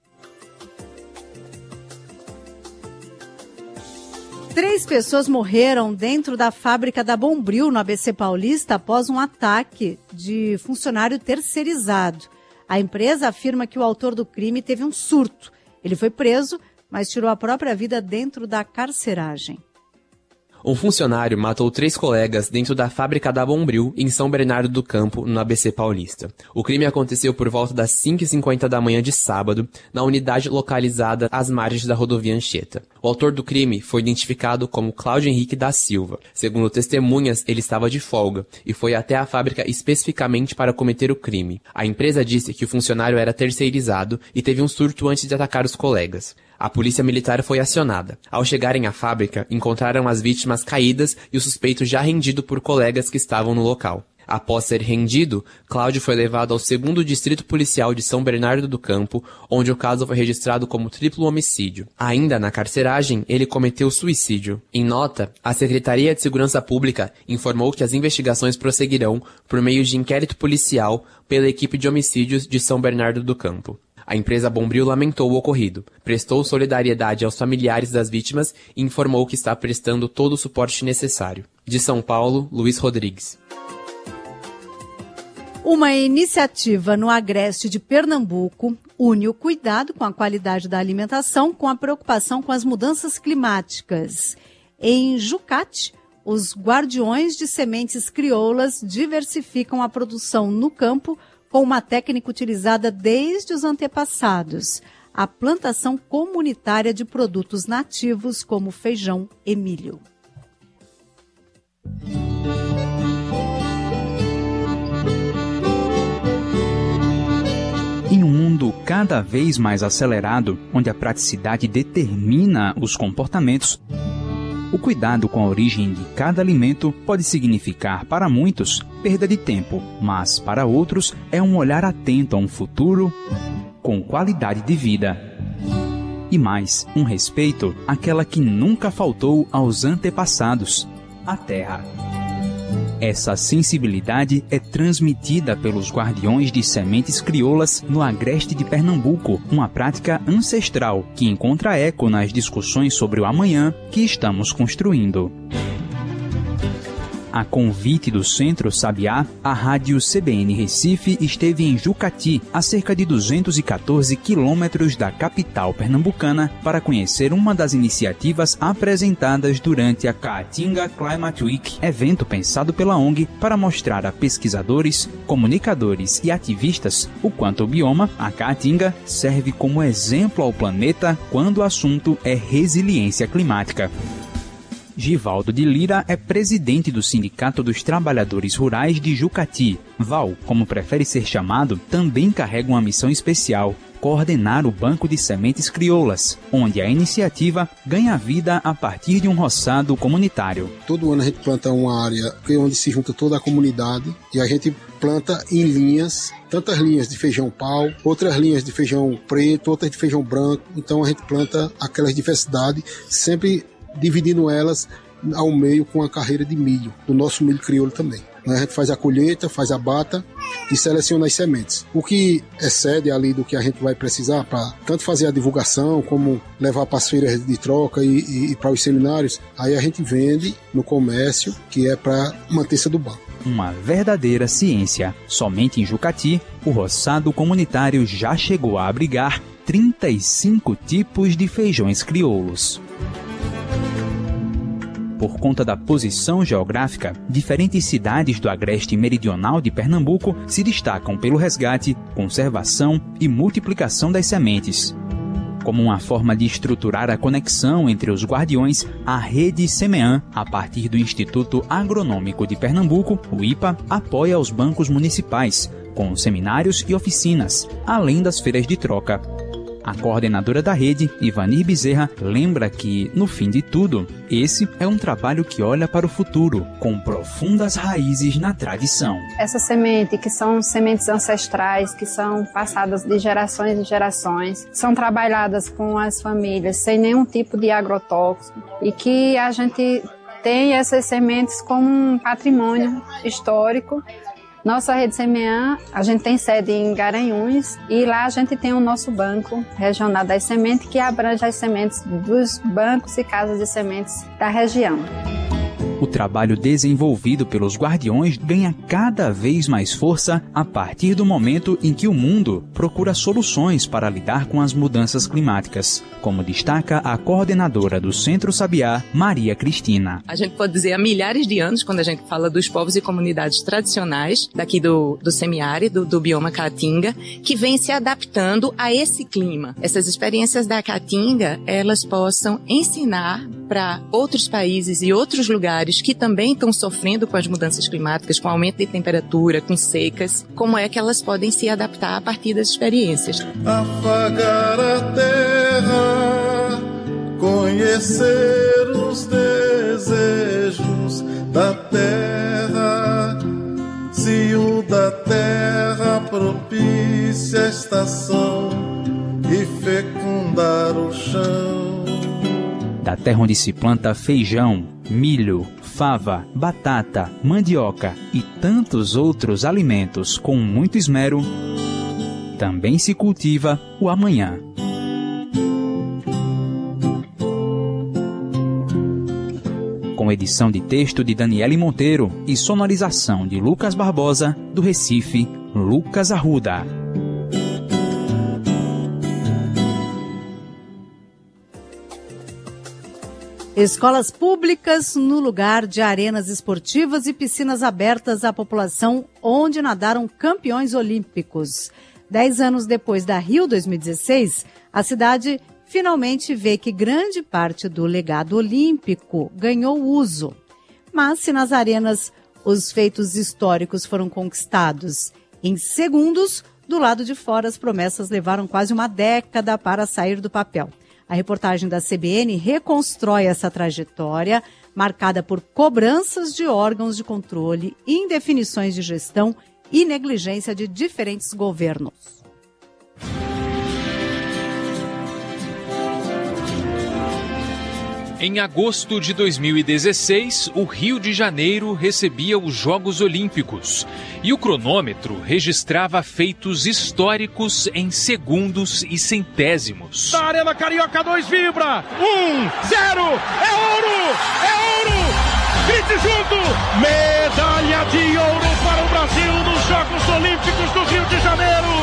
Três pessoas morreram dentro da fábrica da Bombril, no A B C Paulista, após um ataque de funcionário terceirizado. A empresa afirma que o autor do crime teve um surto. Ele foi preso, mas tirou a própria vida dentro da carceragem. Um funcionário matou três colegas dentro da fábrica da Bombril, em São Bernardo do Campo, no A B C Paulista. O crime aconteceu por volta das cinco e cinquenta da manhã de sábado, na unidade localizada às margens da rodovia Anchieta. O autor do crime foi identificado como Cláudio Henrique da Silva. Segundo testemunhas, ele estava de folga e foi até a fábrica especificamente para cometer o crime. A empresa disse que o funcionário era terceirizado e teve um surto antes de atacar os colegas. A polícia militar foi acionada. Ao chegarem à fábrica, encontraram as vítimas caídas e o suspeito já rendido por colegas que estavam no local. Após ser rendido, Cláudio foi levado ao segundo Distrito Policial de São Bernardo do Campo, onde o caso foi registrado como triplo homicídio. Ainda na carceragem, ele cometeu suicídio. Em nota, a Secretaria de Segurança Pública informou que as investigações prosseguirão por meio de inquérito policial pela equipe de homicídios de São Bernardo do Campo. A empresa Bombril lamentou o ocorrido, prestou solidariedade aos familiares das vítimas e informou que está prestando todo o suporte necessário. De São Paulo, Luiz Rodrigues. Uma iniciativa no Agreste de Pernambuco une o cuidado com a qualidade da alimentação com a preocupação com as mudanças climáticas. Em Jucati, os guardiões de sementes crioulas diversificam a produção no campo com uma técnica utilizada desde os antepassados, a plantação comunitária de produtos nativos como feijão e milho. Em um mundo cada vez mais acelerado, onde a praticidade determina os comportamentos, o cuidado com a origem de cada alimento pode significar, para muitos, perda de tempo, mas, para outros, é um olhar atento a um futuro com qualidade de vida. E mais, um respeito àquela que nunca faltou aos antepassados, a terra. Essa sensibilidade é transmitida pelos guardiões de sementes crioulas no Agreste de Pernambuco, uma prática ancestral que encontra eco nas discussões sobre o amanhã que estamos construindo. A convite do Centro Sabiá, a rádio C B N Recife esteve em Jucati, a cerca de duzentos e quatorze quilômetros da capital pernambucana, para conhecer uma das iniciativas apresentadas durante a Caatinga Climate Week, evento pensado pela O N G para mostrar a pesquisadores, comunicadores e ativistas o quanto o bioma, a Caatinga, serve como exemplo ao planeta quando o assunto é resiliência climática. Givaldo de Lira é presidente do Sindicato dos Trabalhadores Rurais de Jucati. Val, como prefere ser chamado, também carrega uma missão especial: coordenar o Banco de Sementes Crioulas, onde a iniciativa ganha vida a partir de um roçado comunitário. Todo ano a gente planta uma área onde se junta toda a comunidade e a gente planta em linhas, tantas linhas de feijão pau, outras linhas de feijão preto, outras de feijão branco. Então a gente planta aquelas diversidades, sempre dividindo elas ao meio com a carreira de milho, do nosso milho crioulo também. A gente faz a colheita, faz a bata e seleciona as sementes. O que excede ali do que a gente vai precisar para tanto fazer a divulgação como levar para as feiras de troca e, e, e para os seminários, aí a gente vende no comércio, que é para manter-se do banco. Uma verdadeira ciência. Somente em Jucati, o roçado comunitário já chegou a abrigar trinta e cinco tipos de feijões crioulos. Por conta da posição geográfica, diferentes cidades do agreste meridional de Pernambuco se destacam pelo resgate, conservação e multiplicação das sementes. Como uma forma de estruturar a conexão entre os guardiões, a Rede Semean, a partir do Instituto Agronômico de Pernambuco, o I P A, apoia os bancos municipais, com seminários e oficinas, além das feiras de troca. A coordenadora da rede, Ivanir Bezerra, lembra que, no fim de tudo, esse é um trabalho que olha para o futuro, com profundas raízes na tradição. Essa semente, que são sementes ancestrais, que são passadas de gerações em gerações, são trabalhadas com as famílias sem nenhum tipo de agrotóxico e que a gente tem essas sementes como um patrimônio histórico. Nossa Rede Semean, a gente tem sede em Garanhuns e lá a gente tem o nosso banco regional das sementes que abrange as sementes dos bancos e casas de sementes da região. O trabalho desenvolvido pelos guardiões ganha cada vez mais força a partir do momento em que o mundo procura soluções para lidar com as mudanças climáticas, como destaca a coordenadora do Centro Sabiá, Maria Cristina. A gente pode dizer há milhares de anos, quando a gente fala dos povos e comunidades tradicionais daqui do, do semiárido, do bioma Caatinga, que vem se adaptando a esse clima. Essas experiências da Caatinga, elas possam ensinar para outros países e outros lugares que também estão sofrendo com as mudanças climáticas, com aumento de temperatura, com secas, como é que elas podem se adaptar a partir das experiências. Afagar a terra, conhecer os desejos da terra, se o da terra propicia a estação e fecundar o chão. Da terra onde se planta feijão, milho, fava, batata, mandioca e tantos outros alimentos com muito esmero, também se cultiva o amanhã. Com edição de texto de Daniele Monteiro e sonorização de Lucas Barbosa, do Recife, Lucas Arruda. Escolas públicas no lugar de arenas esportivas e piscinas abertas à população onde nadaram campeões olímpicos. Dez anos depois da Rio dois mil e dezesseis, a cidade finalmente vê que grande parte do legado olímpico ganhou uso. Mas se nas arenas os feitos históricos foram conquistados em segundos, do lado de fora as promessas levaram quase uma década para sair do papel. A reportagem da C B N reconstrói essa trajetória, marcada por cobranças de órgãos de controle, indefinições de gestão e negligência de diferentes governos. Em agosto de dois mil e dezesseis, o Rio de Janeiro recebia os Jogos Olímpicos e o cronômetro registrava feitos históricos em segundos e centésimos. Da Arena Carioca dois vibra! Um, zero! É ouro! É ouro! Grite junto! Medalha de ouro para o Brasil nos Jogos Olímpicos do Rio de Janeiro!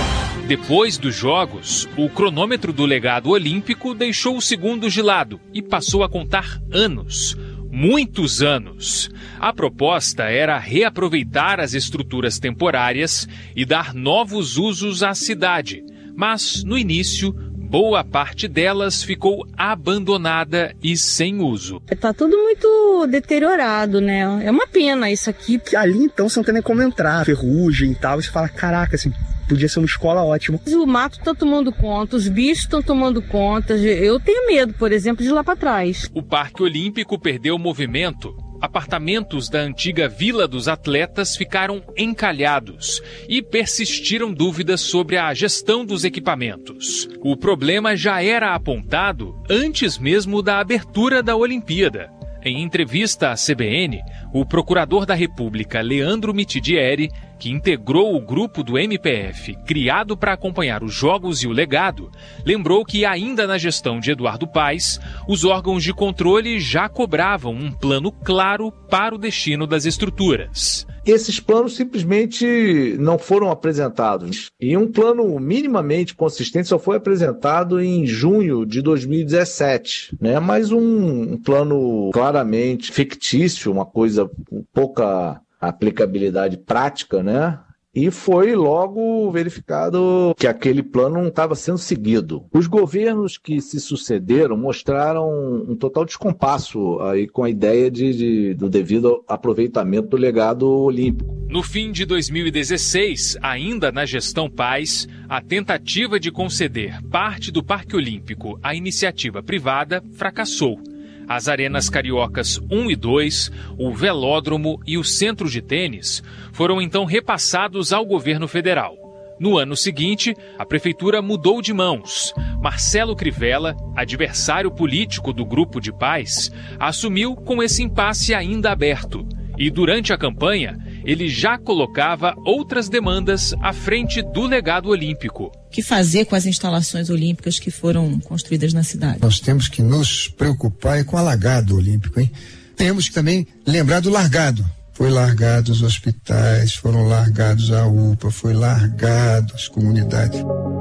Depois dos Jogos, o cronômetro do legado olímpico deixou os segundos de lado e passou a contar anos. Muitos anos. A proposta era reaproveitar as estruturas temporárias e dar novos usos à cidade. Mas, no início, boa parte delas ficou abandonada e sem uso. Tá tudo muito deteriorado, né? É uma pena isso aqui. Ali, então, você não tem nem como entrar. Ferrugem e tal. E você fala, caraca, assim... podia ser uma escola ótima. O mato está tomando conta, os bichos estão tomando conta. Eu tenho medo, por exemplo, de ir lá para trás. O Parque Olímpico perdeu movimento. Apartamentos da antiga Vila dos Atletas ficaram encalhados e persistiram dúvidas sobre a gestão dos equipamentos. O problema já era apontado antes mesmo da abertura da Olimpíada. Em entrevista à C B N, o procurador da República, Leandro Mitidieri, que integrou o grupo do M P F criado para acompanhar os Jogos e o legado, lembrou que ainda na gestão de Eduardo Paes, os órgãos de controle já cobravam um plano claro para o destino das estruturas. Esses planos simplesmente não foram apresentados. E um plano minimamente consistente só foi apresentado em junho de dois mil e dezessete, né? Mas um, um plano claramente fictício, uma coisa com pouca aplicabilidade prática, né? E foi logo verificado que aquele plano não estava sendo seguido. Os governos que se sucederam mostraram um total descompasso aí com a ideia de, de, do devido aproveitamento do legado olímpico. No fim de dois mil e dezesseis, ainda na gestão Paes, a tentativa de conceder parte do Parque Olímpico à iniciativa privada fracassou. As arenas cariocas um e dois, o velódromo e o centro de tênis foram então repassados ao governo federal. No ano seguinte, a prefeitura mudou de mãos. Marcelo Crivella, adversário político do grupo de Paes, assumiu com esse impasse ainda aberto. E durante a campanha, ele já colocava outras demandas à frente do legado olímpico. O que fazer com as instalações olímpicas que foram construídas na cidade? Nós temos que nos preocupar com o alagado olímpico, hein? Temos que também lembrar do largado. Foi largado os hospitais, foram largados a U P A, foi largado as comunidades.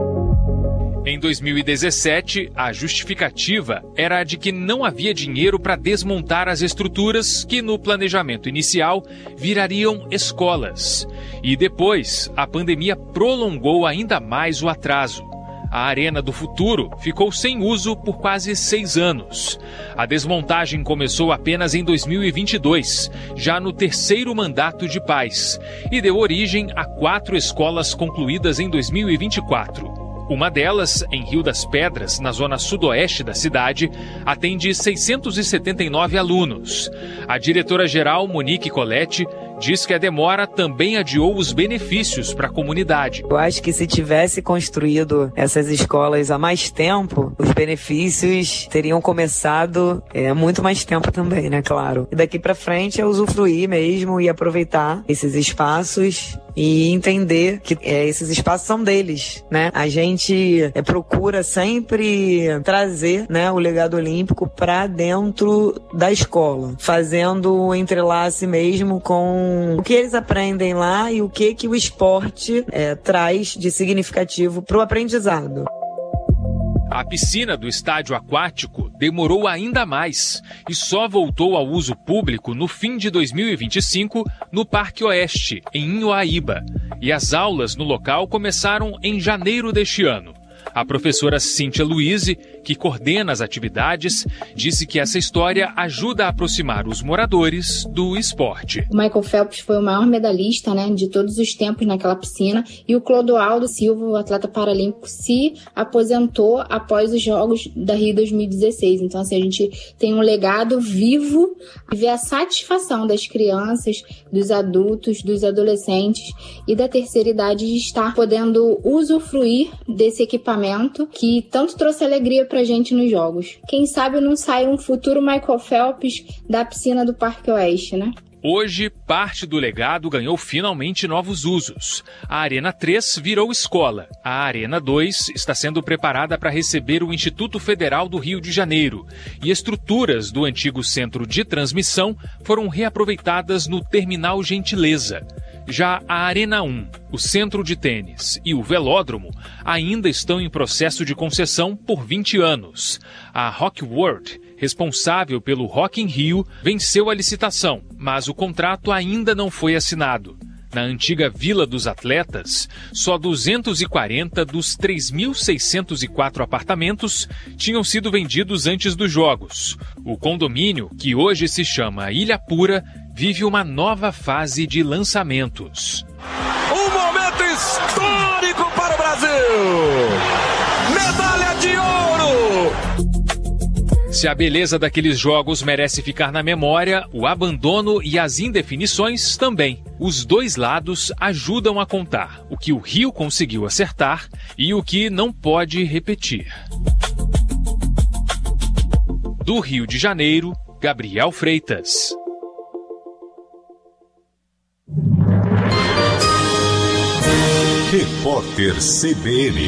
Em dois mil e dezessete, a justificativa era a de que não havia dinheiro para desmontar as estruturas que, no planejamento inicial, virariam escolas. E depois, a pandemia prolongou ainda mais o atraso. A Arena do Futuro ficou sem uso por quase seis anos. A desmontagem começou apenas em dois mil e vinte e dois, já no terceiro mandato de Paes, e deu origem a quatro escolas concluídas em dois mil e vinte e quatro. Uma delas, em Rio das Pedras, na zona sudoeste da cidade, atende seiscentos e setenta e nove alunos. A diretora-geral, Monique Coletti, diz que a demora também adiou os benefícios para a comunidade. Eu acho que se tivesse construído essas escolas há mais tempo, os benefícios teriam começado há é, muito mais tempo também, né, claro. E daqui pra frente é usufruir mesmo e aproveitar esses espaços e entender que é, esses espaços são deles, né? A gente é, procura sempre trazer, né, o legado olímpico para dentro da escola, fazendo o entrelace mesmo com o que eles aprendem lá e o que que o esporte é, traz de significativo para o aprendizado. A piscina do estádio aquático demorou ainda mais e só voltou ao uso público no fim de dois mil e vinte e cinco no Parque Oeste, em Inhoaíba. E as aulas no local começaram em janeiro deste ano. A professora Cíntia Luise, que coordena as atividades, disse que essa história ajuda a aproximar os moradores do esporte. O Michael Phelps foi o maior medalhista, né, de todos os tempos naquela piscina, e o Clodoaldo Silva, o atleta paralímpico, se aposentou após os Jogos da Rio dois mil e dezesseis. Então, assim, a gente tem um legado vivo e ver a satisfação das crianças, dos adultos, dos adolescentes e da terceira idade de estar podendo usufruir desse equipamento que tanto trouxe alegria pra gente nos jogos. Quem sabe não sai um futuro Michael Phelps da piscina do Parque Oeste, né? Hoje, parte do legado ganhou finalmente novos usos. A Arena três virou escola. A Arena dois está sendo preparada para receber o Instituto Federal do Rio de Janeiro. E estruturas do antigo centro de transmissão foram reaproveitadas no Terminal Gentileza. Já a Arena um, o centro de tênis e o velódromo ainda estão em processo de concessão por vinte anos. A Rock World, responsável pelo Rock in Rio, venceu a licitação, mas o contrato ainda não foi assinado. Na antiga Vila dos Atletas, só duzentos e quarenta dos três mil seiscentos e quatro apartamentos tinham sido vendidos antes dos Jogos. O condomínio, que hoje se chama Ilha Pura, vive uma nova fase de lançamentos. Um momento histórico para o Brasil! Medalha de ouro! Se a beleza daqueles jogos merece ficar na memória, o abandono e as indefinições também. Os dois lados ajudam a contar o que o Rio conseguiu acertar e o que não pode repetir. Do Rio de Janeiro, Gabriel Freitas. Repórter C B N.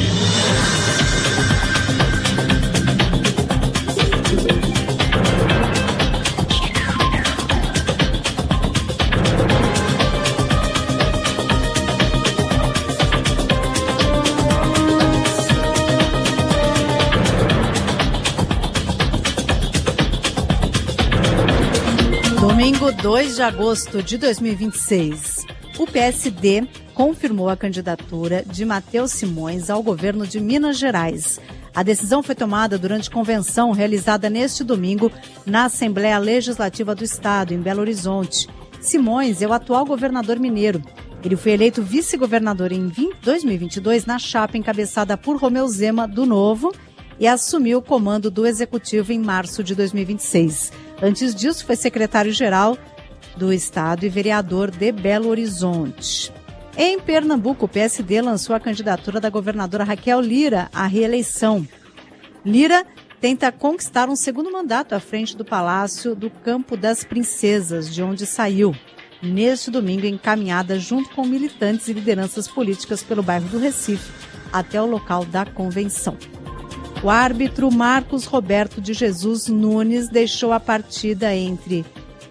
Domingo dois de agosto de dois mil e vinte e seis, o P S D confirmou a candidatura de Matheus Simões ao governo de Minas Gerais. A decisão foi tomada durante convenção realizada neste domingo na Assembleia Legislativa do Estado, em Belo Horizonte. Simões é o atual governador mineiro. Ele foi eleito vice-governador em dois mil e vinte e dois na chapa encabeçada por Romeu Zema, do Novo, e assumiu o comando do Executivo em março de dois mil e vinte e seis. Antes disso, foi secretário-geral do Estado e vereador de Belo Horizonte. Em Pernambuco, o P S D lançou a candidatura da governadora Raquel Lira à reeleição. Lira tenta conquistar um segundo mandato à frente do Palácio do Campo das Princesas, de onde saiu, neste domingo, encaminhada junto com militantes e lideranças políticas pelo bairro do Recife, até o local da convenção. O árbitro Marcos Roberto de Jesus Nunes deixou a partida entre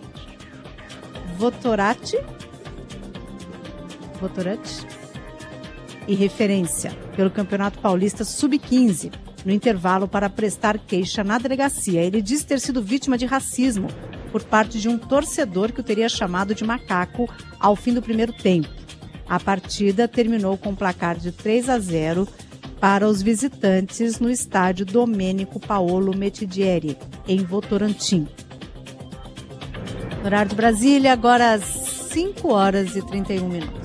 Votorati, Votorati e Referência pelo Campeonato Paulista sub quinze, no intervalo para prestar queixa na delegacia. Ele diz ter sido vítima de racismo por parte de um torcedor que o teria chamado de macaco ao fim do primeiro tempo. A partida terminou com um placar de três a zero para os visitantes no estádio Domênico Paolo Metidieri, em Votorantim. No horário de Brasília, agora às cinco horas e trinta e um minutos.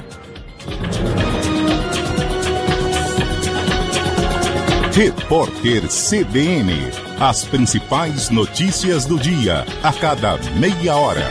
Repórter C B N. As principais notícias do dia, a cada meia hora.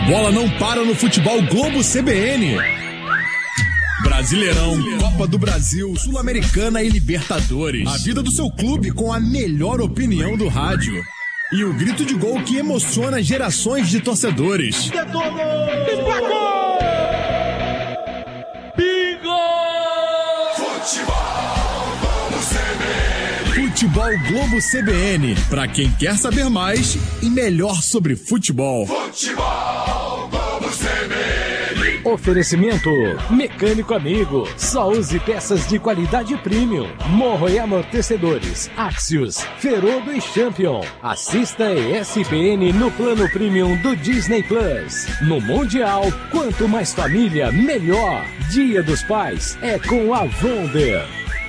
bola não para no Futebol Globo C B N. Brasileirão, Copa do Brasil, Sul-Americana e Libertadores. A vida do seu clube com a melhor opinião do rádio. E o grito de gol que emociona gerações de torcedores. Emplacou! Bingo! Futebol Globo C B N. Futebol Globo C B N. Pra quem quer saber mais e melhor sobre futebol. Futebol Globo C B N. Oferecimento Mecânico Amigo. Só use peças de qualidade premium. Morro e amortecedores. Axios, Ferodo e Champion. Assista E S P N no plano premium do Disney Plus. No Mundial, quanto mais família, melhor. Dia dos Pais é com a Wonder.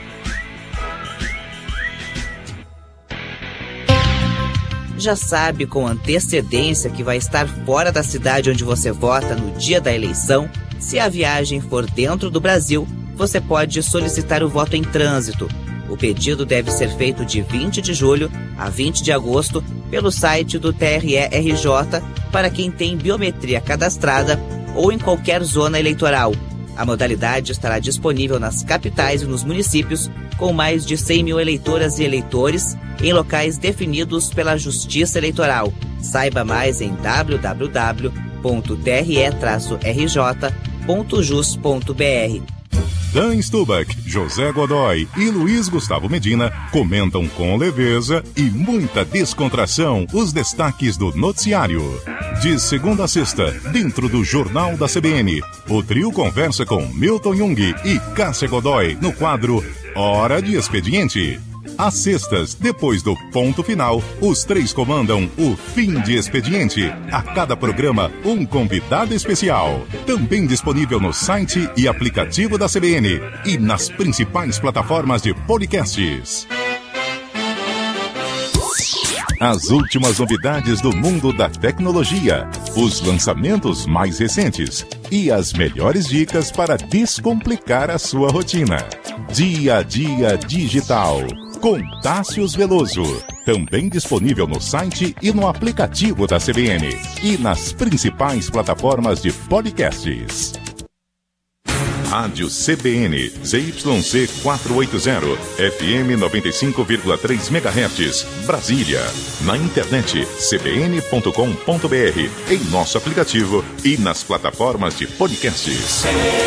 Já sabe com antecedência que vai estar fora da cidade onde você vota no dia da eleição? Se a viagem for dentro do Brasil, você pode solicitar o voto em trânsito. O pedido deve ser feito de vinte de julho a vinte de agosto pelo site do T R E R J para quem tem biometria cadastrada ou em qualquer zona eleitoral. A modalidade estará disponível nas capitais e nos municípios com mais de cem mil eleitoras e eleitores em locais definidos pela Justiça Eleitoral. Saiba mais em w w w ponto t r e traço r j ponto jus ponto b r. Dan Stubach, José Godoy e Luiz Gustavo Medina comentam com leveza e muita descontração os destaques do noticiário. De segunda a sexta, dentro do Jornal da C B N, o trio conversa com Milton Jung e Cássia Godoy no quadro Hora de Expediente. Às sextas, depois do ponto final, os três comandam o Fim de Expediente. A cada programa, um convidado especial. Também disponível no site e aplicativo da C B N e nas principais plataformas de podcasts. As últimas novidades do mundo da tecnologia, os lançamentos mais recentes e as melhores dicas para descomplicar a sua rotina. Dia a Dia Digital, com Tássius Veloso. Também disponível no site e no aplicativo da C B N e nas principais plataformas de podcasts. Rádio C B N, Z Y C quatrocentos e oitenta, F M noventa e cinco vírgula três megahertz, Brasília. Na internet, c b n ponto com ponto b r, em nosso aplicativo e nas plataformas de podcasts.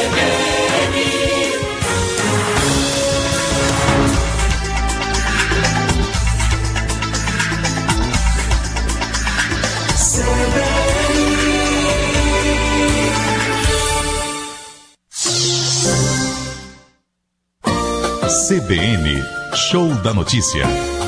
C B N, Show da Notícia.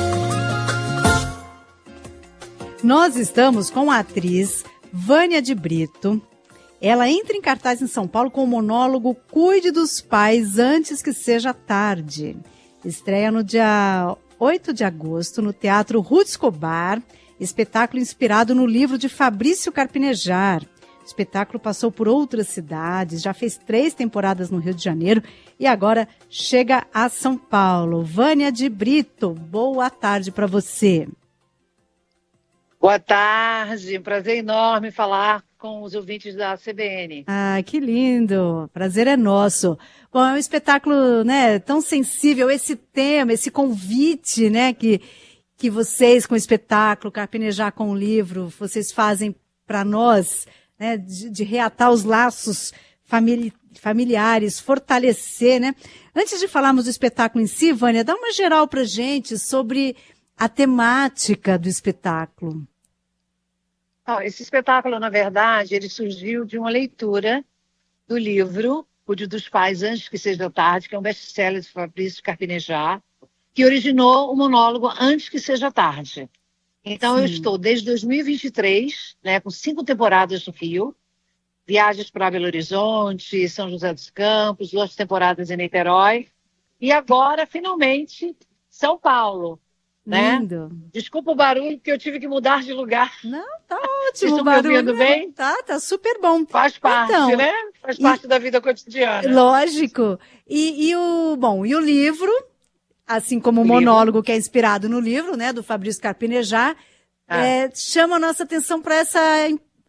Nós estamos com a atriz Vânia de Brito. Ela entra em cartaz em São Paulo com o monólogo Cuide dos Pais Antes que Seja Tarde. Estreia no dia oito de agosto no Teatro Ruth Escobar, espetáculo inspirado no livro de Fabrício Carpinejar. O espetáculo passou por outras cidades, já fez três temporadas no Rio de Janeiro e agora chega a São Paulo. Vânia de Brito, boa tarde para você. Boa tarde, prazer enorme falar com os ouvintes da C B N. Ah, que lindo, prazer é nosso. Bom, é um espetáculo, né, tão sensível, esse tema, esse convite, né, que, que vocês com o espetáculo, Carpinejar com o livro, vocês fazem para nós, né, de, de reatar os laços famili- familiares, fortalecer, né? Antes de falarmos do espetáculo em si, Vânia, dá uma geral pra gente sobre a temática do espetáculo. Oh, esse espetáculo, na verdade, ele surgiu de uma leitura do livro Cuide dos Pais Antes que Seja Tarde, que é um best-seller de Fabrício Carpinejar, que originou o monólogo Antes que Seja Tarde. Então, Sim. eu estou desde dois mil e vinte e três, né, com cinco temporadas no Rio, viagens para Belo Horizonte, São José dos Campos, duas temporadas em Niterói, e agora, finalmente, São Paulo. Né? Lindo. Desculpa o barulho, porque eu tive que mudar de lugar. Não, tá ótimo. Vocês estão o barulho, me ouvindo bem? Tá, tá super bom. Faz parte, então, né? Faz parte e, da vida cotidiana. Lógico. E, e, o, bom, e o livro, assim como o, o monólogo que é inspirado no livro, né, do Fabrício Carpinejar, ah. é, chama a nossa atenção para essa,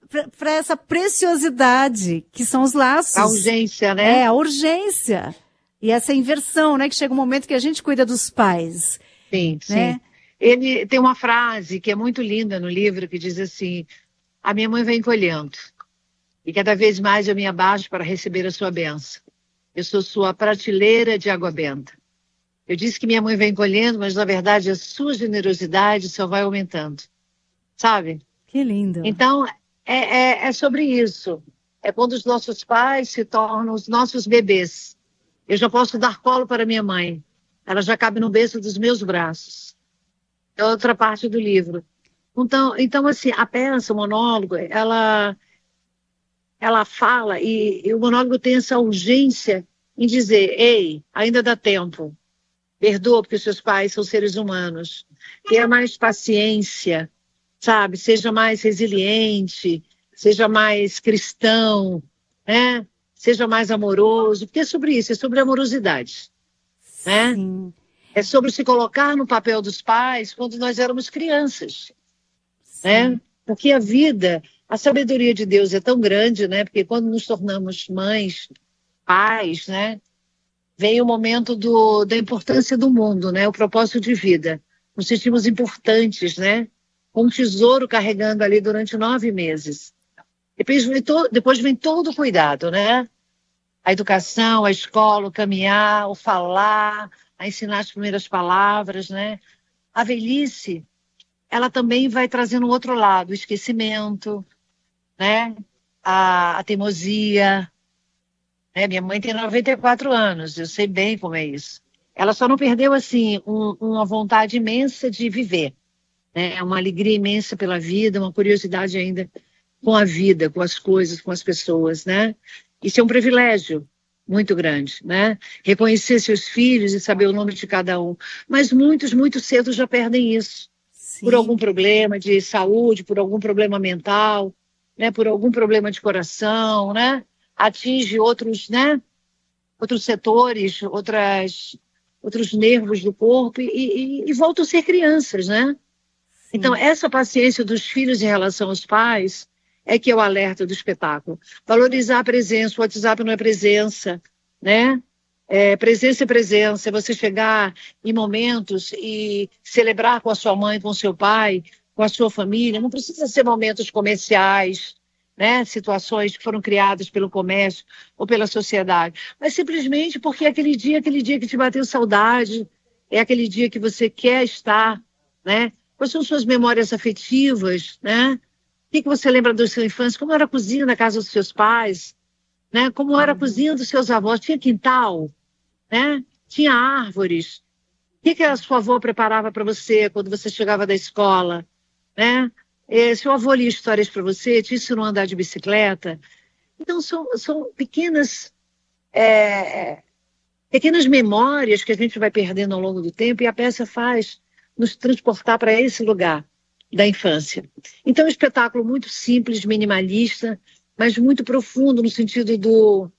para essa preciosidade que são os laços. A urgência, né? É, a urgência. E essa inversão, né? Que chega um momento que a gente cuida dos pais. Sim, né? sim. Ele tem uma frase que é muito linda no livro, que diz assim: a minha mãe vem colhendo, e cada vez mais eu me abaixo para receber a sua bênção. Eu sou sua prateleira de água benta. Eu disse que minha mãe vem colhendo, mas na verdade a sua generosidade só vai aumentando. Sabe? Que lindo. Então, é, é, é sobre isso. É quando os nossos pais se tornam os nossos bebês. Eu já posso dar colo para minha mãe. Ela já cabe no berço dos meus braços. É outra parte do livro. Então, então assim, a peça, o monólogo, ela, ela fala, e, e o monólogo tem essa urgência em dizer: ei, ainda dá tempo. Perdoa, porque seus pais são seres humanos. Tenha mais paciência, sabe? Seja mais resiliente, seja mais cristão, né? Seja mais amoroso. Porque é sobre isso, é sobre amorosidade. Né? É sobre se colocar no papel dos pais quando nós éramos crianças. Né? Porque a vida, a sabedoria de Deus é tão grande, né? Porque quando nos tornamos mães, pais, né? Vem o momento do, da importância do mundo, né? O propósito de vida. Nos sentimos importantes, né? Com um tesouro carregando ali durante nove meses. Depois vem, to, depois vem todo o cuidado, né? A educação, a escola, o caminhar, o falar, a ensinar as primeiras palavras, né? A velhice, ela também vai trazendo o outro lado, o esquecimento, né? A, a teimosia. É, minha mãe tem noventa e quatro anos, eu sei bem como é isso. Ela só não perdeu, assim, um, uma vontade imensa de viver, né? Uma alegria imensa pela vida, uma curiosidade ainda com a vida, com as coisas, com as pessoas, né? Isso é um privilégio muito grande, né? Reconhecer seus filhos e saber o nome de cada um. Mas muitos, muito cedo já perdem isso. Sim. Por algum problema de saúde, por algum problema mental, né? Por algum problema de coração, né? Atinge outros, né, outros setores, outras, outros nervos do corpo e, e, e voltam a ser crianças, né? Sim. Então, essa paciência dos filhos em relação aos pais é que é o alerta do espetáculo. Valorizar a presença, o WhatsApp não é presença, né? É, presença é presença, é você chegar em momentos e celebrar com a sua mãe, com o seu pai, com a sua família. Não precisa ser momentos comerciais, né, situações que foram criadas pelo comércio ou pela sociedade, mas simplesmente porque é aquele dia, aquele dia que te bateu saudade, é aquele dia que você quer estar, né? Quais são suas memórias afetivas, né? O que, que você lembra da sua infância? Como era a cozinha na casa dos seus pais, né? Como era a cozinha dos seus avós? Tinha quintal, né? Tinha árvores. O que, que a sua avó preparava para você quando você chegava da escola, né? É, seu avô lia histórias para você, te ensinou a andar de bicicleta. Então, são, são pequenas, é, pequenas memórias que a gente vai perdendo ao longo do tempo e a peça faz nos transportar para esse lugar da infância. Então, é um espetáculo muito simples, minimalista, mas muito profundo no sentido do,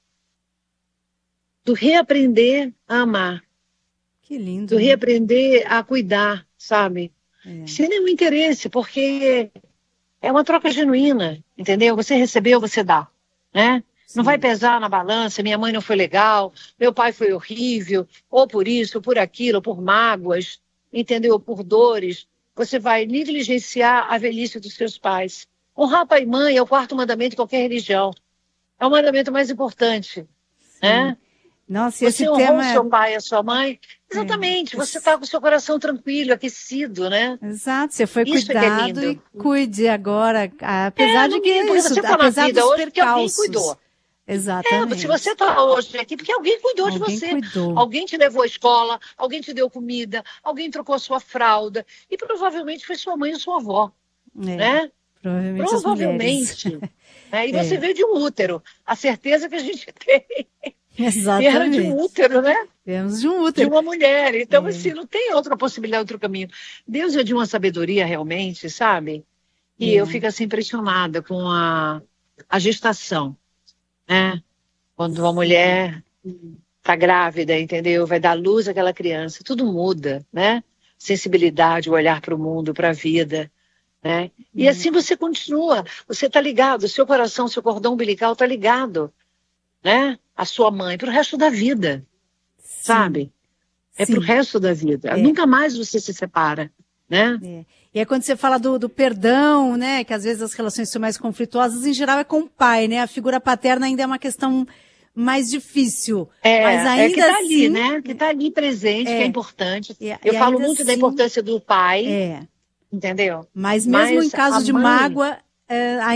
do reaprender a amar. Que lindo. Do né? reaprender a cuidar, sabe? É. Sem nenhum interesse, porque é uma troca genuína, entendeu? Você recebeu, você dá, né? Sim. Não vai pesar na balança, minha mãe não foi legal, meu pai foi horrível, ou por isso, ou por aquilo, ou por mágoas, entendeu? Ou por dores. Você vai negligenciar a velhice dos seus pais. Honrar pai e mãe é o quarto mandamento de qualquer religião. É o mandamento mais importante, Sim. né? Nossa, você esse honrou tema o seu pai e a sua mãe. Exatamente, é. Você está com o seu coração tranquilo, aquecido, né? Exato, você foi isso cuidado é e cuide agora, apesar é, de que é isso, você tá apesar na vida dos hoje porque alguém percalços. Cuidou. Exatamente. É, se você está hoje aqui, porque alguém cuidou alguém de você. Cuidou. Alguém te levou à escola, alguém te deu comida, alguém trocou a sua fralda. E provavelmente foi sua mãe ou sua avó. É, né? Provavelmente. Provavelmente. Né? E é. você veio de um útero. A certeza que a gente tem. Exatamente. Era de um útero, né? Temos de um útero. De uma mulher. Então, é. assim, não tem outra possibilidade, outro caminho. Deus é de uma sabedoria realmente, sabe? E é. eu fico assim impressionada com a, a gestação, né? Quando uma mulher está grávida, entendeu? Vai dar luz àquela criança, tudo muda, né? Sensibilidade, o olhar para o mundo, para a vida. Né? E assim você continua, você está ligado, o seu coração, seu cordão umbilical está ligado, né? A sua mãe, para o resto da vida, Sim. sabe? É para o resto da vida, é. Nunca mais você se separa, né? É. E aí quando você fala do, do perdão, né, que às vezes as relações são mais conflituosas, em geral é com o pai, né? A figura paterna ainda é uma questão mais difícil. É, mas ainda é que tá assim, ali, né? Que tá ali presente, é. que é importante. E, Eu e falo muito assim, da importância do pai, é. entendeu? Mas mesmo mas em caso de mãe, mágoa, é,